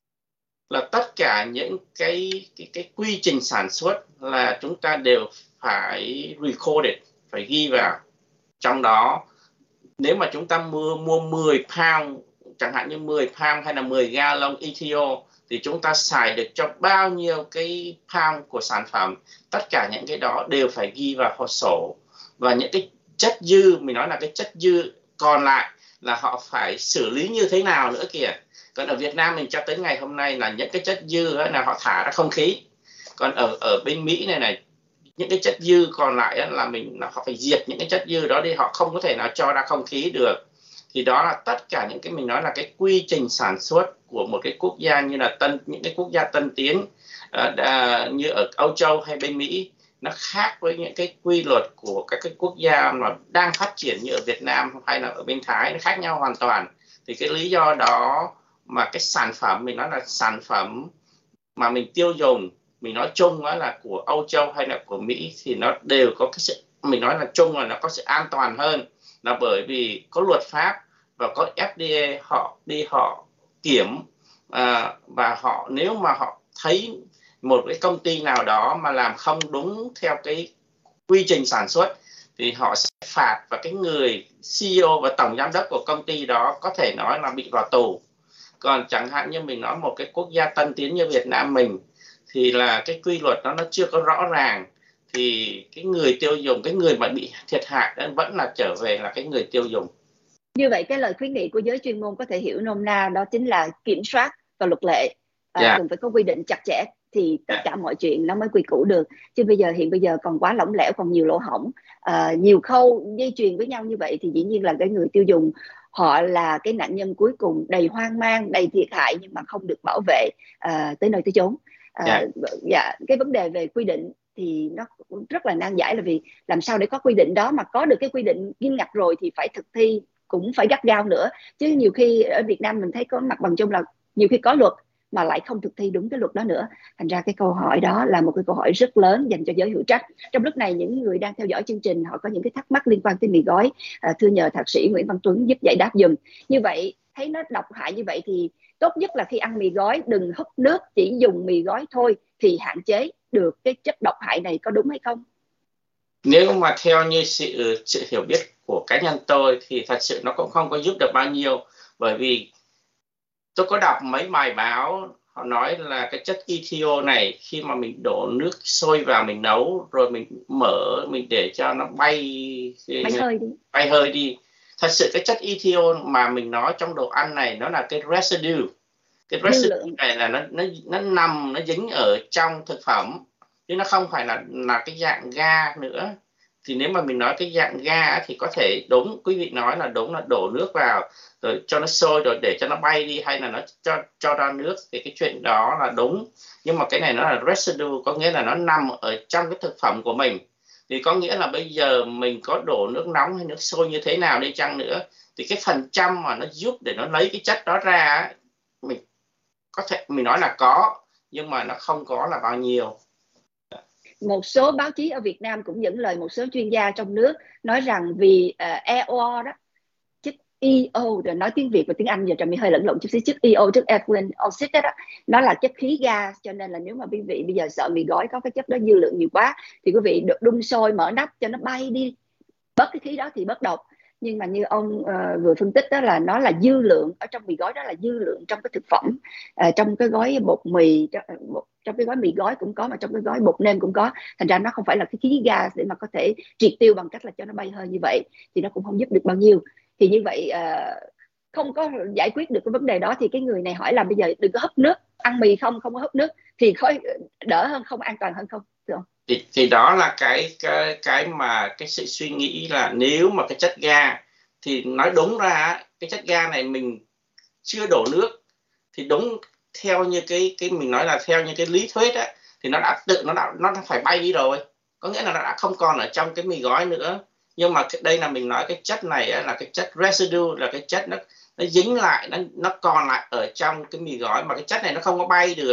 là tất cả những cái cái cái quy trình sản xuất là chúng ta đều phải record it, phải ghi vào. Trong đó nếu mà chúng ta mua mua mười pound, chẳng hạn như mười pound hay là mười gallon E T O thì chúng ta xài được cho bao nhiêu cái pound của sản phẩm. Tất cả những cái đó đều phải ghi vào hồ sổ. Và những cái chất dư, mình nói là cái chất dư còn lại là họ phải xử lý như thế nào nữa kìa. Còn ở Việt Nam mình cho tới ngày hôm nay là những cái chất dư là họ thả ra không khí. Còn ở ở bên Mỹ này này, những cái chất dư còn lại là mình là họ phải diệt những cái chất dư đó đi, họ không có thể nào cho ra không khí được. Thì đó là tất cả những cái mình nói là cái quy trình sản xuất của một cái quốc gia như là tân những cái quốc gia tân tiến uh, như ở Âu Châu hay bên Mỹ, nó khác với những cái quy luật của các cái quốc gia mà đang phát triển như ở Việt Nam hay là ở bên Thái, nó khác nhau hoàn toàn. Thì cái lý do đó mà cái sản phẩm mình nói là sản phẩm mà mình tiêu dùng, mình nói chung là của Âu Châu hay là của Mỹ thì nó đều có cái sự, mình nói là chung là nó có sự an toàn hơn, là bởi vì có luật pháp và có F D A họ đi họ kiểm à, và họ nếu mà họ thấy một cái công ty nào đó mà làm không đúng theo cái quy trình sản xuất thì họ sẽ phạt, và cái người C E O và tổng giám đốc của công ty đó có thể nói là bị vào tù. Còn chẳng hạn như mình nói một cái quốc gia tân tiến như Việt Nam mình thì là cái quy luật đó nó chưa có rõ ràng, thì cái người tiêu dùng, cái người mà bị thiệt hại đó vẫn là trở về là cái người tiêu dùng. Như vậy cái lời khuyến nghị của giới chuyên môn có thể hiểu nôm na đó chính là kiểm soát và luật lệ, à, yeah. cần phải có quy định chặt chẽ thì tất yeah. cả mọi chuyện nó mới quy củ được. Chứ bây giờ hiện bây giờ còn quá lỏng lẻo, còn nhiều lỗ hổng, à, nhiều khâu dây chuyền với nhau như vậy thì dĩ nhiên là cái người tiêu dùng họ là cái nạn nhân cuối cùng, đầy hoang mang, đầy thiệt hại nhưng mà không được bảo vệ à, tới nơi tới chốn. À, yeah. dạ, cái vấn đề về quy định thì nó rất là nan giải, là vì làm sao để có quy định đó, mà có được cái quy định nghiêm ngặt rồi thì phải thực thi cũng phải gắt gao nữa. Chứ nhiều khi ở Việt Nam mình thấy có mặt bằng chung là nhiều khi có luật mà lại không thực thi đúng cái luật đó nữa. Thành ra cái câu hỏi đó là một cái câu hỏi rất lớn dành cho giới hữu trách. Trong lúc này những người đang theo dõi chương trình họ có những cái thắc mắc liên quan tới mì gói, à, thưa nhờ thạc sĩ Nguyễn Văn Tuấn giúp giải đáp dùm. Như vậy thấy nó độc hại như vậy thì tốt nhất là khi ăn mì gói đừng húp nước, chỉ dùng mì gói thôi thì hạn chế được cái chất độc hại này, có đúng hay không? Nếu mà theo như sự, sự hiểu biết của cá nhân tôi thì thật sự nó cũng không có giúp được bao nhiêu. Bởi vì tôi có đọc mấy bài báo họ nói là cái chất E T O này khi mà mình đổ nước sôi vào mình nấu rồi mình mở, mình để cho nó bay bay hơi đi, bay hơi đi. Thật sự cái chất E T O mà mình nói trong đồ ăn này nó là cái residue. Cái residue này là nó, nó, nó nằm, nó dính ở trong thực phẩm, chứ nó không phải là, là cái dạng ga nữa. Thì nếu mà mình nói cái dạng ga thì có thể đúng, quý vị nói là đúng, là đổ nước vào rồi cho nó sôi rồi để cho nó bay đi, hay là nó cho, cho ra nước, thì cái chuyện đó là đúng. Nhưng mà cái này nó là residue, có nghĩa là nó nằm ở trong cái thực phẩm của mình. Thì có nghĩa là bây giờ mình có đổ nước nóng hay nước sôi như thế nào đi chăng nữa thì cái phần trăm mà nó giúp để nó lấy cái chất đó ra, mình có thể mình nói là có, nhưng mà nó không có là bao nhiêu. Một số báo chí ở Việt Nam cũng dẫn lời một số chuyên gia trong nước nói rằng vì uh, E O đó, chất E O, rồi nói tiếng Việt và tiếng Anh giờ Trà My hơi lẫn lộn chút xíu, chất E O, chất ethylene oxide đó, nó là chất khí ga, cho nên là nếu mà quý vị bây giờ sợ mì gói có cái chất đó dư lượng nhiều quá thì quý vị đun sôi mở nắp cho nó bay đi, bớt cái khí đó thì bớt độc. Nhưng mà như ông uh, vừa phân tích đó là nó là dư lượng ở trong mì gói, đó là dư lượng trong cái thực phẩm, uh, trong cái gói bột mì, trong, trong cái gói mì gói cũng có, mà trong cái gói bột nêm cũng có. Thành ra nó không phải là cái khí gas để mà có thể triệt tiêu bằng cách là cho nó bay hơi như vậy, thì nó cũng không giúp được bao nhiêu. Thì như vậy uh, không có giải quyết được cái vấn đề đó, thì cái người này hỏi là bây giờ đừng có húp nước, ăn mì không không có húp nước thì có đỡ hơn không, an toàn hơn không? Được không? Thì, thì đó là cái, cái cái mà cái sự suy nghĩ là nếu mà cái chất ga, thì nói đúng ra cái chất ga này mình chưa đổ nước thì đúng theo như cái cái mình nói là theo như cái lý thuyết á, thì nó đã tự nó đã nó đã phải bay đi rồi, có nghĩa là nó đã không còn ở trong cái mì gói nữa. Nhưng mà đây là mình nói cái chất này á, là cái chất residue, là cái chất nó nó dính lại, nó nó còn lại ở trong cái mì gói, mà cái chất này nó không có bay được.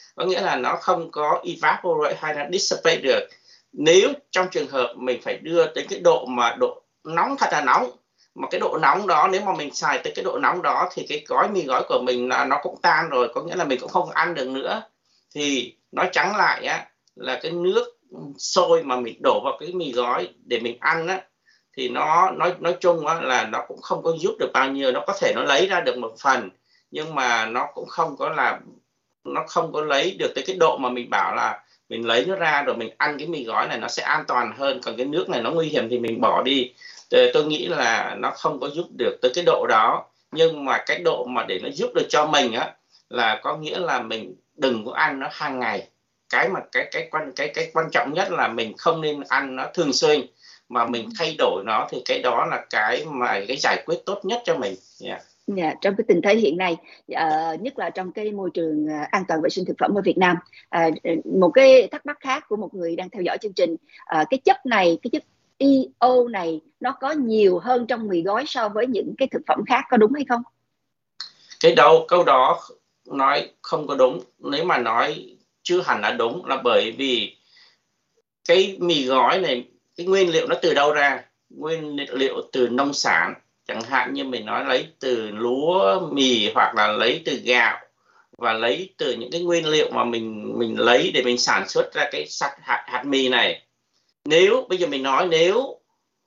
có nghĩa là nó không có evaporate hay là dissipate được. Nếu trong trường hợp mình phải đưa tới cái độ mà độ nóng thật là nóng, mà cái độ nóng đó nếu mà mình xài tới cái độ nóng đó thì cái gói mì gói của mình là nó cũng tan rồi, có nghĩa là mình cũng không ăn được nữa. Thì nói trắng lại á, là cái nước sôi mà mình đổ vào cái mì gói để mình ăn á, thì nó nói nói chung á, là nó cũng không có giúp được bao nhiêu. Nó có thể nó lấy ra được một phần, nhưng mà nó cũng không có là nó không có lấy được tới cái độ mà mình bảo là mình lấy nó ra rồi mình ăn cái mì gói này nó sẽ an toàn hơn, còn cái nước này nó nguy hiểm thì mình bỏ đi. Tôi nghĩ là nó không có giúp được tới cái độ đó. Nhưng mà cái độ mà để nó giúp được cho mình á, là có nghĩa là mình đừng có ăn nó hàng ngày. Cái mà cái cái quan cái cái quan trọng nhất là mình không nên ăn nó thường xuyên, mà mình thay đổi nó, thì cái đó là cái mà cái giải quyết tốt nhất cho mình. Yeah. Yeah, trong cái tình thế hiện nay, uh, nhất là trong cái môi trường uh, an toàn vệ sinh thực phẩm ở Việt Nam, uh, một cái thắc mắc khác của một người đang theo dõi chương trình, uh, cái chất này, cái chất e o này nó có nhiều hơn trong mì gói so với những cái thực phẩm khác, có đúng hay không? Cái đâu câu đó nói không có đúng. Nếu mà nói chưa hẳn là đúng, là bởi vì cái mì gói này, cái nguyên liệu nó từ đâu ra? Nguyên liệu từ nông sản, chẳng hạn như mình nói lấy từ lúa mì, hoặc là lấy từ gạo, và lấy từ những cái nguyên liệu mà mình mình lấy để mình sản xuất ra cái hạt, hạt mì này. Nếu bây giờ mình nói nếu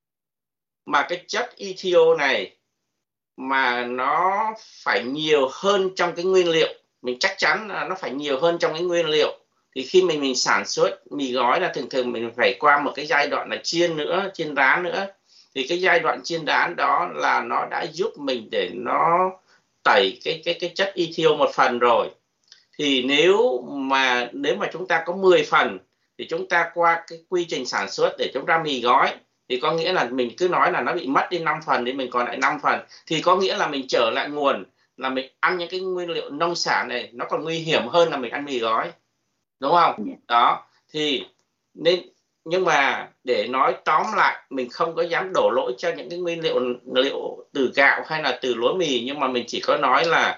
mà cái chất e tê o này mà nó phải nhiều hơn trong cái nguyên liệu, mình chắc chắn là nó phải nhiều hơn trong cái nguyên liệu, thì khi mình mình sản xuất mì gói là thường thường mình phải qua một cái giai đoạn là chiên nữa, chiên rán nữa. Thì cái giai đoạn chiên rán đó là nó đã giúp mình để nó tẩy cái cái cái chất e tê o một phần rồi. Thì nếu mà nếu mà chúng ta có mười phần thì chúng ta qua cái quy trình sản xuất để chúng ta mì gói, thì có nghĩa là mình cứ nói là nó bị mất đi năm phần thì mình còn lại năm phần, thì có nghĩa là mình trở lại nguồn, là mình ăn những cái nguyên liệu nông sản này nó còn nguy hiểm hơn là mình ăn mì gói, đúng không? Đó, thì nên nhưng mà để nói tóm lại, mình không có dám đổ lỗi cho những cái nguyên liệu liệu từ gạo hay là từ lúa mì, nhưng mà mình chỉ có nói là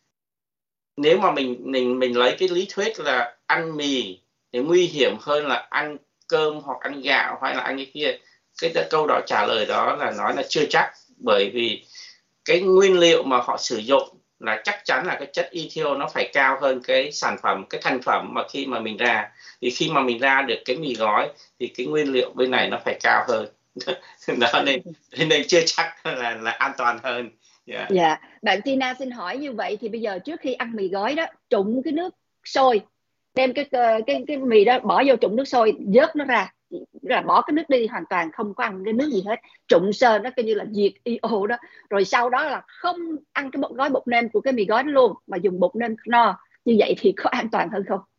nếu mà mình mình mình lấy cái lý thuyết là ăn mì thì nguy hiểm hơn là ăn cơm hoặc ăn gạo hay là ăn cái kia, cái câu đó trả lời đó là nói là chưa chắc, bởi vì cái nguyên liệu mà họ sử dụng là chắc chắn là cái chất e tê o nó phải cao hơn cái sản phẩm, cái thành phẩm mà khi mà mình ra. Thì khi mà mình ra được cái mì gói thì cái nguyên liệu bên này nó phải cao hơn. Đó, nên nên chưa chắc là là an toàn hơn. Dạ, yeah. yeah. Bạn Tina xin hỏi như vậy thì bây giờ trước khi ăn mì gói đó, trụng cái nước sôi, đem cái cái cái mì đó bỏ vô trụng nước sôi, vớt nó ra, là bỏ cái nước đi hoàn toàn, không có ăn cái nước gì hết, trụng sơ nó coi như là diệt e o đó. Rồi sau đó là không ăn cái bột gói bột nêm của cái mì gói đó luôn, mà dùng bột nêm no, như vậy thì có an toàn hơn không?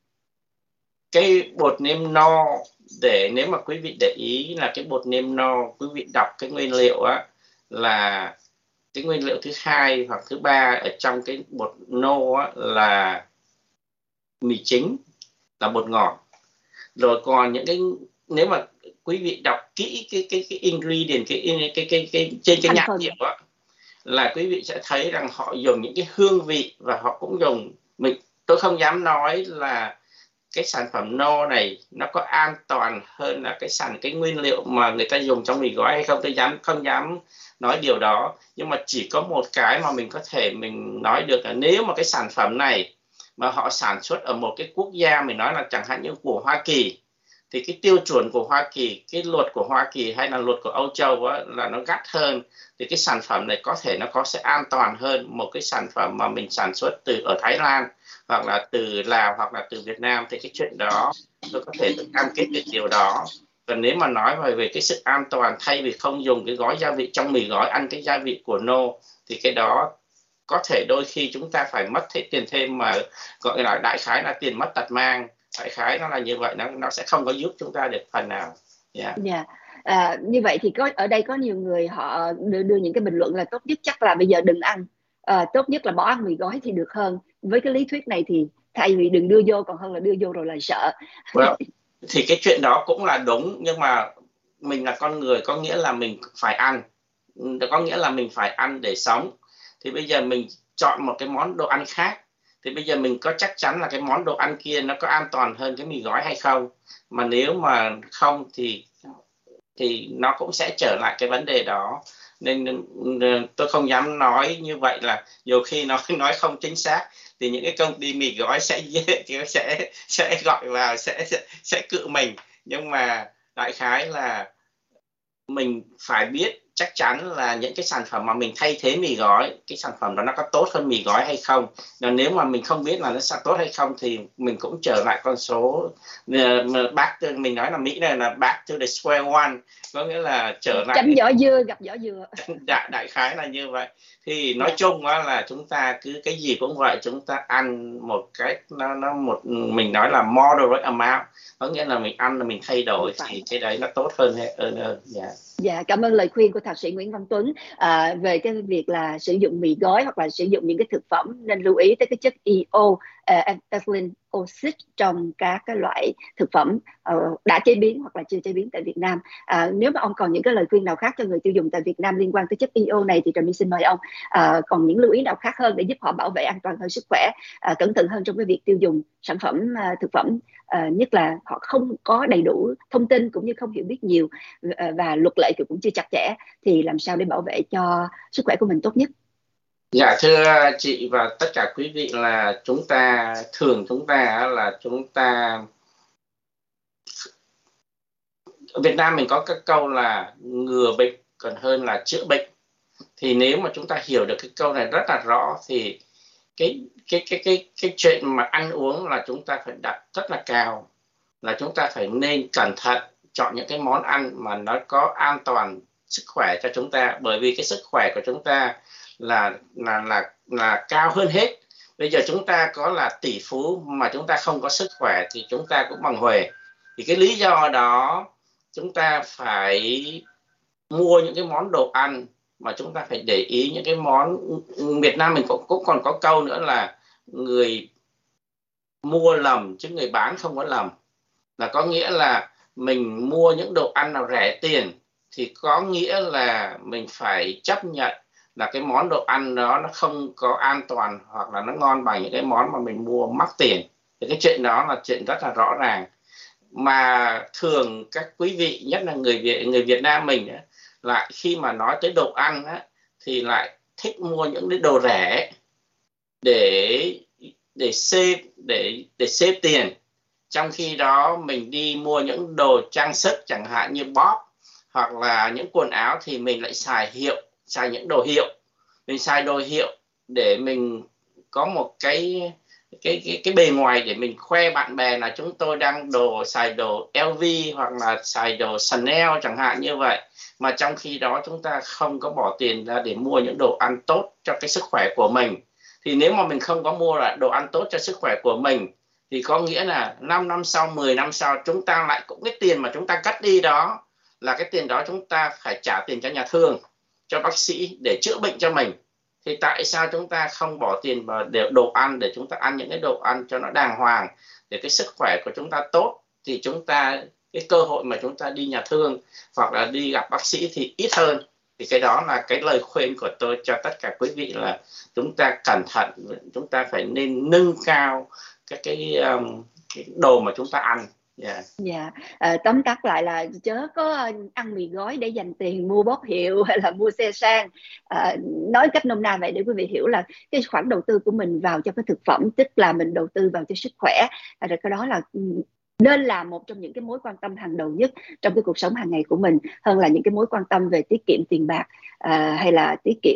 Cái bột nêm no, để nếu mà quý vị để ý là cái bột nêm no, quý vị đọc cái nguyên liệu á, là cái nguyên liệu thứ hai hoặc thứ ba ở trong cái bột no á, là mì chính, là bột ngọt. Rồi còn những cái, nếu mà quý vị đọc kỹ cái cái cái ingredient, cái cái cái cái, cái trên cái nhãn hiệu á, là quý vị sẽ thấy rằng họ dùng những cái hương vị, và họ cũng dùng, mình tôi không dám nói là cái sản phẩm no này nó có an toàn hơn là cái sản cái nguyên liệu mà người ta dùng trong mì gói hay không, tôi dám không dám nói điều đó. Nhưng mà chỉ có một cái mà mình có thể mình nói được là nếu mà cái sản phẩm này mà họ sản xuất ở một cái quốc gia, mình nói là chẳng hạn như của Hoa Kỳ, thì cái tiêu chuẩn của Hoa Kỳ, cái luật của Hoa Kỳ hay là luật của Âu Châu á, là nó gắt hơn, thì cái sản phẩm này có thể nó có sẽ an toàn hơn một cái sản phẩm mà mình sản xuất từ ở Thái Lan, hoặc là từ Lào, hoặc là từ Việt Nam. Thì cái chuyện đó tôi có thể cam kết được điều đó. Còn nếu mà nói về, về cái sự an toàn, thay vì không dùng cái gói gia vị trong mì gói, ăn cái gia vị của no, thì cái đó có thể đôi khi chúng ta phải mất tiền thêm, mà gọi là đại khái là tiền mất tật mang. Đại khái nó là như vậy, nó nó sẽ không có giúp chúng ta được phần nào. Yeah. Yeah. À, như vậy thì có ở đây có nhiều người họ đưa, đưa những cái bình luận là tốt nhất chắc là bây giờ đừng ăn, à, tốt nhất là bỏ ăn mì gói thì được hơn. Với cái lý thuyết này thì thay vì đừng đưa vô còn hơn là đưa vô rồi lại sợ. Well, thì cái chuyện đó cũng là đúng, nhưng mà mình là con người, có nghĩa là mình phải ăn, có nghĩa là mình phải ăn để sống. Thì bây giờ mình chọn một cái món đồ ăn khác, Thì bây giờ mình có chắc chắn là cái món đồ ăn kia nó có an toàn hơn cái mì gói hay không? Mà nếu mà không thì thì nó cũng sẽ trở lại cái vấn đề đó. Nên tôi không dám nói như vậy, là nhiều khi nó nói không chính xác thì những cái công ty mì gói sẽ sẽ sẽ gọi vào sẽ sẽ, sẽ cự mình. Nhưng mà đại khái là mình phải biết chắc chắn là những cái sản phẩm mà mình thay thế mì gói, cái sản phẩm đó nó có tốt hơn mì gói hay không. Và nếu mà mình không biết là nó sẽ tốt hay không thì mình cũng trở lại con số uh, back to, mình nói là Mỹ này là back to the square one, có nghĩa là trở lại chấm vỏ dưa gặp vỏ dừa. đại, đại khái là như vậy. Thì nói yeah. chung đó là chúng ta cứ cái gì cũng vậy, chúng ta ăn một cách nó nó một mình nói là moderate amount, có nghĩa là mình ăn là mình thay đổi thì cái đấy nó tốt hơn hơn hơn. Dạ. Dạ, cảm ơn lời khuyên của thạc sĩ Nguyễn Văn Tuấn à, về cái việc là sử dụng mì gói hoặc là sử dụng những cái thực phẩm nên lưu ý tới cái chất e o, uh, ethylene oxide trong các cái loại thực phẩm uh, đã chế biến hoặc là chưa chế biến tại Việt Nam. À, nếu mà ông còn những cái lời khuyên nào khác cho người tiêu dùng tại Việt Nam liên quan tới chất e o này thì Trà My xin mời ông. À, còn những lưu ý nào khác hơn để giúp họ bảo vệ an toàn hơn sức khỏe, à, cẩn thận hơn trong cái việc tiêu dùng sản phẩm uh, thực phẩm, uh, nhất là họ không có đầy đủ thông tin cũng như không hiểu biết nhiều uh, và luật lệ cũng chưa chặt chẽ, thì làm sao để bảo vệ cho sức khỏe của mình tốt nhất? Dạ thưa chị và tất cả quý vị, là chúng ta thường chúng ta là chúng ta ở Việt Nam mình có cái câu là ngừa bệnh còn hơn là chữa bệnh. Thì nếu mà chúng ta hiểu được cái câu này rất là rõ thì cái cái cái cái cái chuyện mà ăn uống là chúng ta phải đặt rất là cao, là chúng ta phải nên cẩn thận chọn những cái món ăn mà nó có an toàn sức khỏe cho chúng ta, bởi vì cái sức khỏe của chúng ta là là là là cao hơn hết. Bây giờ chúng ta có là tỷ phú mà chúng ta không có sức khỏe thì chúng ta cũng bằng huề. Thì cái lý do đó chúng ta phải mua những cái món đồ ăn mà chúng ta phải để ý những cái món. Việt Nam mình cũng, cũng còn có câu nữa là người mua lầm chứ người bán không có lầm, là có nghĩa là mình mua những đồ ăn nào rẻ tiền thì có nghĩa là mình phải chấp nhận là cái món đồ ăn đó nó không có an toàn hoặc là nó ngon bằng những cái món mà mình mua mắc tiền. Thì cái chuyện đó là chuyện rất là rõ ràng. Mà thường các quý vị, nhất là người Việt, người Việt Nam mình ấy, lại khi mà nói tới đồ ăn ấy, thì lại thích mua những cái đồ rẻ để để save để để save tiền. Trong khi đó mình đi mua những đồ trang sức chẳng hạn như bóp hoặc là những quần áo thì mình lại xài hiệu, xài những đồ hiệu. Mình xài đồ hiệu để mình có một cái cái cái cái bề ngoài để mình khoe bạn bè là chúng tôi đang đồ xài đồ L V hoặc là xài đồ Chanel chẳng hạn như vậy. Mà trong khi đó chúng ta không có bỏ tiền ra để mua những đồ ăn tốt cho cái sức khỏe của mình. Thì nếu mà mình không có mua lại đồ ăn tốt cho sức khỏe của mình thì có nghĩa là năm năm sau, mười năm sau chúng ta lại cũng cái tiền mà chúng ta cắt đi đó là cái tiền đó chúng ta phải trả tiền cho nhà thương, cho bác sĩ để chữa bệnh cho mình. Thì tại sao chúng ta không bỏ tiền vào đồ ăn để chúng ta ăn những cái đồ ăn cho nó đàng hoàng để cái sức khỏe của chúng ta tốt, thì chúng ta cái cơ hội mà chúng ta đi nhà thương hoặc là đi gặp bác sĩ thì ít hơn. Thì cái đó là cái lời khuyên của tôi cho tất cả quý vị, là chúng ta cẩn thận, chúng ta phải nên nâng cao cái cái, um, cái đồ mà chúng ta ăn. Dạ, yeah. yeah. à, tóm tắt lại là chớ có ăn mì gói để dành tiền mua bóp hiệu hay là mua xe sang. À, nói cách nôm na vậy để quý vị hiểu là cái khoản đầu tư của mình vào cho cái thực phẩm, tức là mình đầu tư vào cho sức khỏe. À, rồi cái đó là nên là một trong những cái mối quan tâm hàng đầu nhất trong cái cuộc sống hàng ngày của mình, hơn là những cái mối quan tâm về tiết kiệm tiền bạc à, hay là tiết kiệm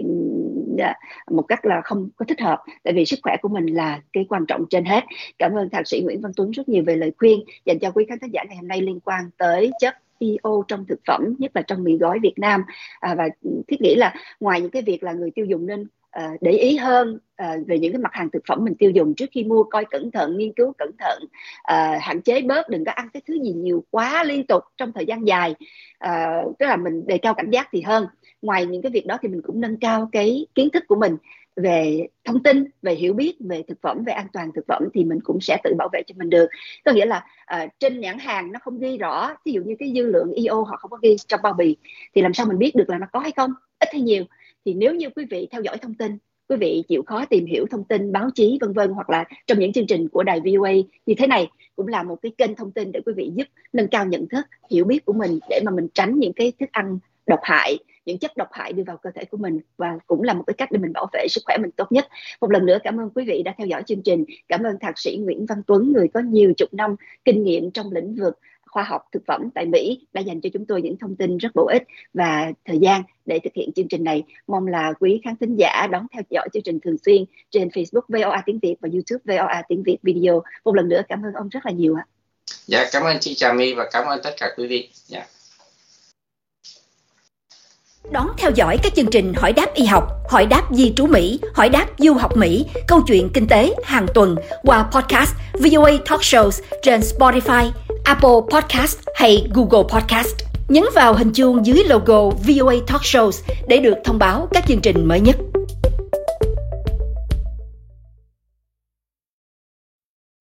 à, một cách là không có thích hợp, tại vì sức khỏe của mình là cái quan trọng trên hết. Cảm ơn thạc sĩ Nguyễn Văn Tuấn rất nhiều về lời khuyên dành cho quý khán thính giả ngày hôm nay liên quan tới chất e o trong thực phẩm, nhất là trong mì gói Việt Nam. À, và thiết nghĩ là ngoài những cái việc là người tiêu dùng nên Uh, để ý hơn uh, về những cái mặt hàng thực phẩm mình tiêu dùng trước khi mua, coi cẩn thận, nghiên cứu cẩn thận, uh, hạn chế bớt, đừng có ăn cái thứ gì nhiều quá liên tục trong thời gian dài, uh, tức là mình đề cao cảnh giác thì hơn. Ngoài những cái việc đó thì mình cũng nâng cao cái kiến thức của mình về thông tin, về hiểu biết về thực phẩm, về an toàn thực phẩm, thì mình cũng sẽ tự bảo vệ cho mình được. Có nghĩa là uh, trên nhãn hàng nó không ghi rõ, ví dụ như cái dư lượng e o họ không có ghi trong bao bì, thì làm sao mình biết được là nó có hay không, ít hay nhiều. Thì nếu như quý vị theo dõi thông tin quý vị chịu khó tìm hiểu thông tin báo chí vân vân, hoặc là trong những chương trình của đài vê o a như thế này cũng là một cái kênh thông tin để quý vị giúp nâng cao nhận thức, hiểu biết của mình để mà mình tránh những cái thức ăn độc hại, những chất độc hại đưa vào cơ thể của mình, và cũng là một cái cách để mình bảo vệ sức khỏe mình tốt nhất. Một lần nữa cảm ơn quý vị đã theo dõi chương trình. Cảm ơn thạc sĩ Nguyễn Văn Tuấn, người có nhiều chục năm kinh nghiệm trong lĩnh vực khoa học thực phẩm tại Mỹ, đã dành cho chúng tôi những thông tin rất bổ ích và thời gian để thực hiện chương trình này. Mong là quý khán thính giả đón theo dõi chương trình thường xuyên trên Facebook vê o a tiếng Việt và YouTube vê o a tiếng Việt Video. Một lần nữa cảm ơn ông rất là nhiều ạ. Dạ, cảm ơn chị Trà My và cảm ơn tất cả quý vị. Dạ. Đón theo dõi các chương trình Hỏi đáp y học, Hỏi đáp di trú Mỹ, Hỏi đáp du học Mỹ, Câu chuyện kinh tế hàng tuần qua podcast vê o a Talk Shows trên Spotify, Apple Podcast hay Google Podcast. Nhấn vào hình chuông dưới logo vê o a Talk Shows để được thông báo các chương trình mới nhất.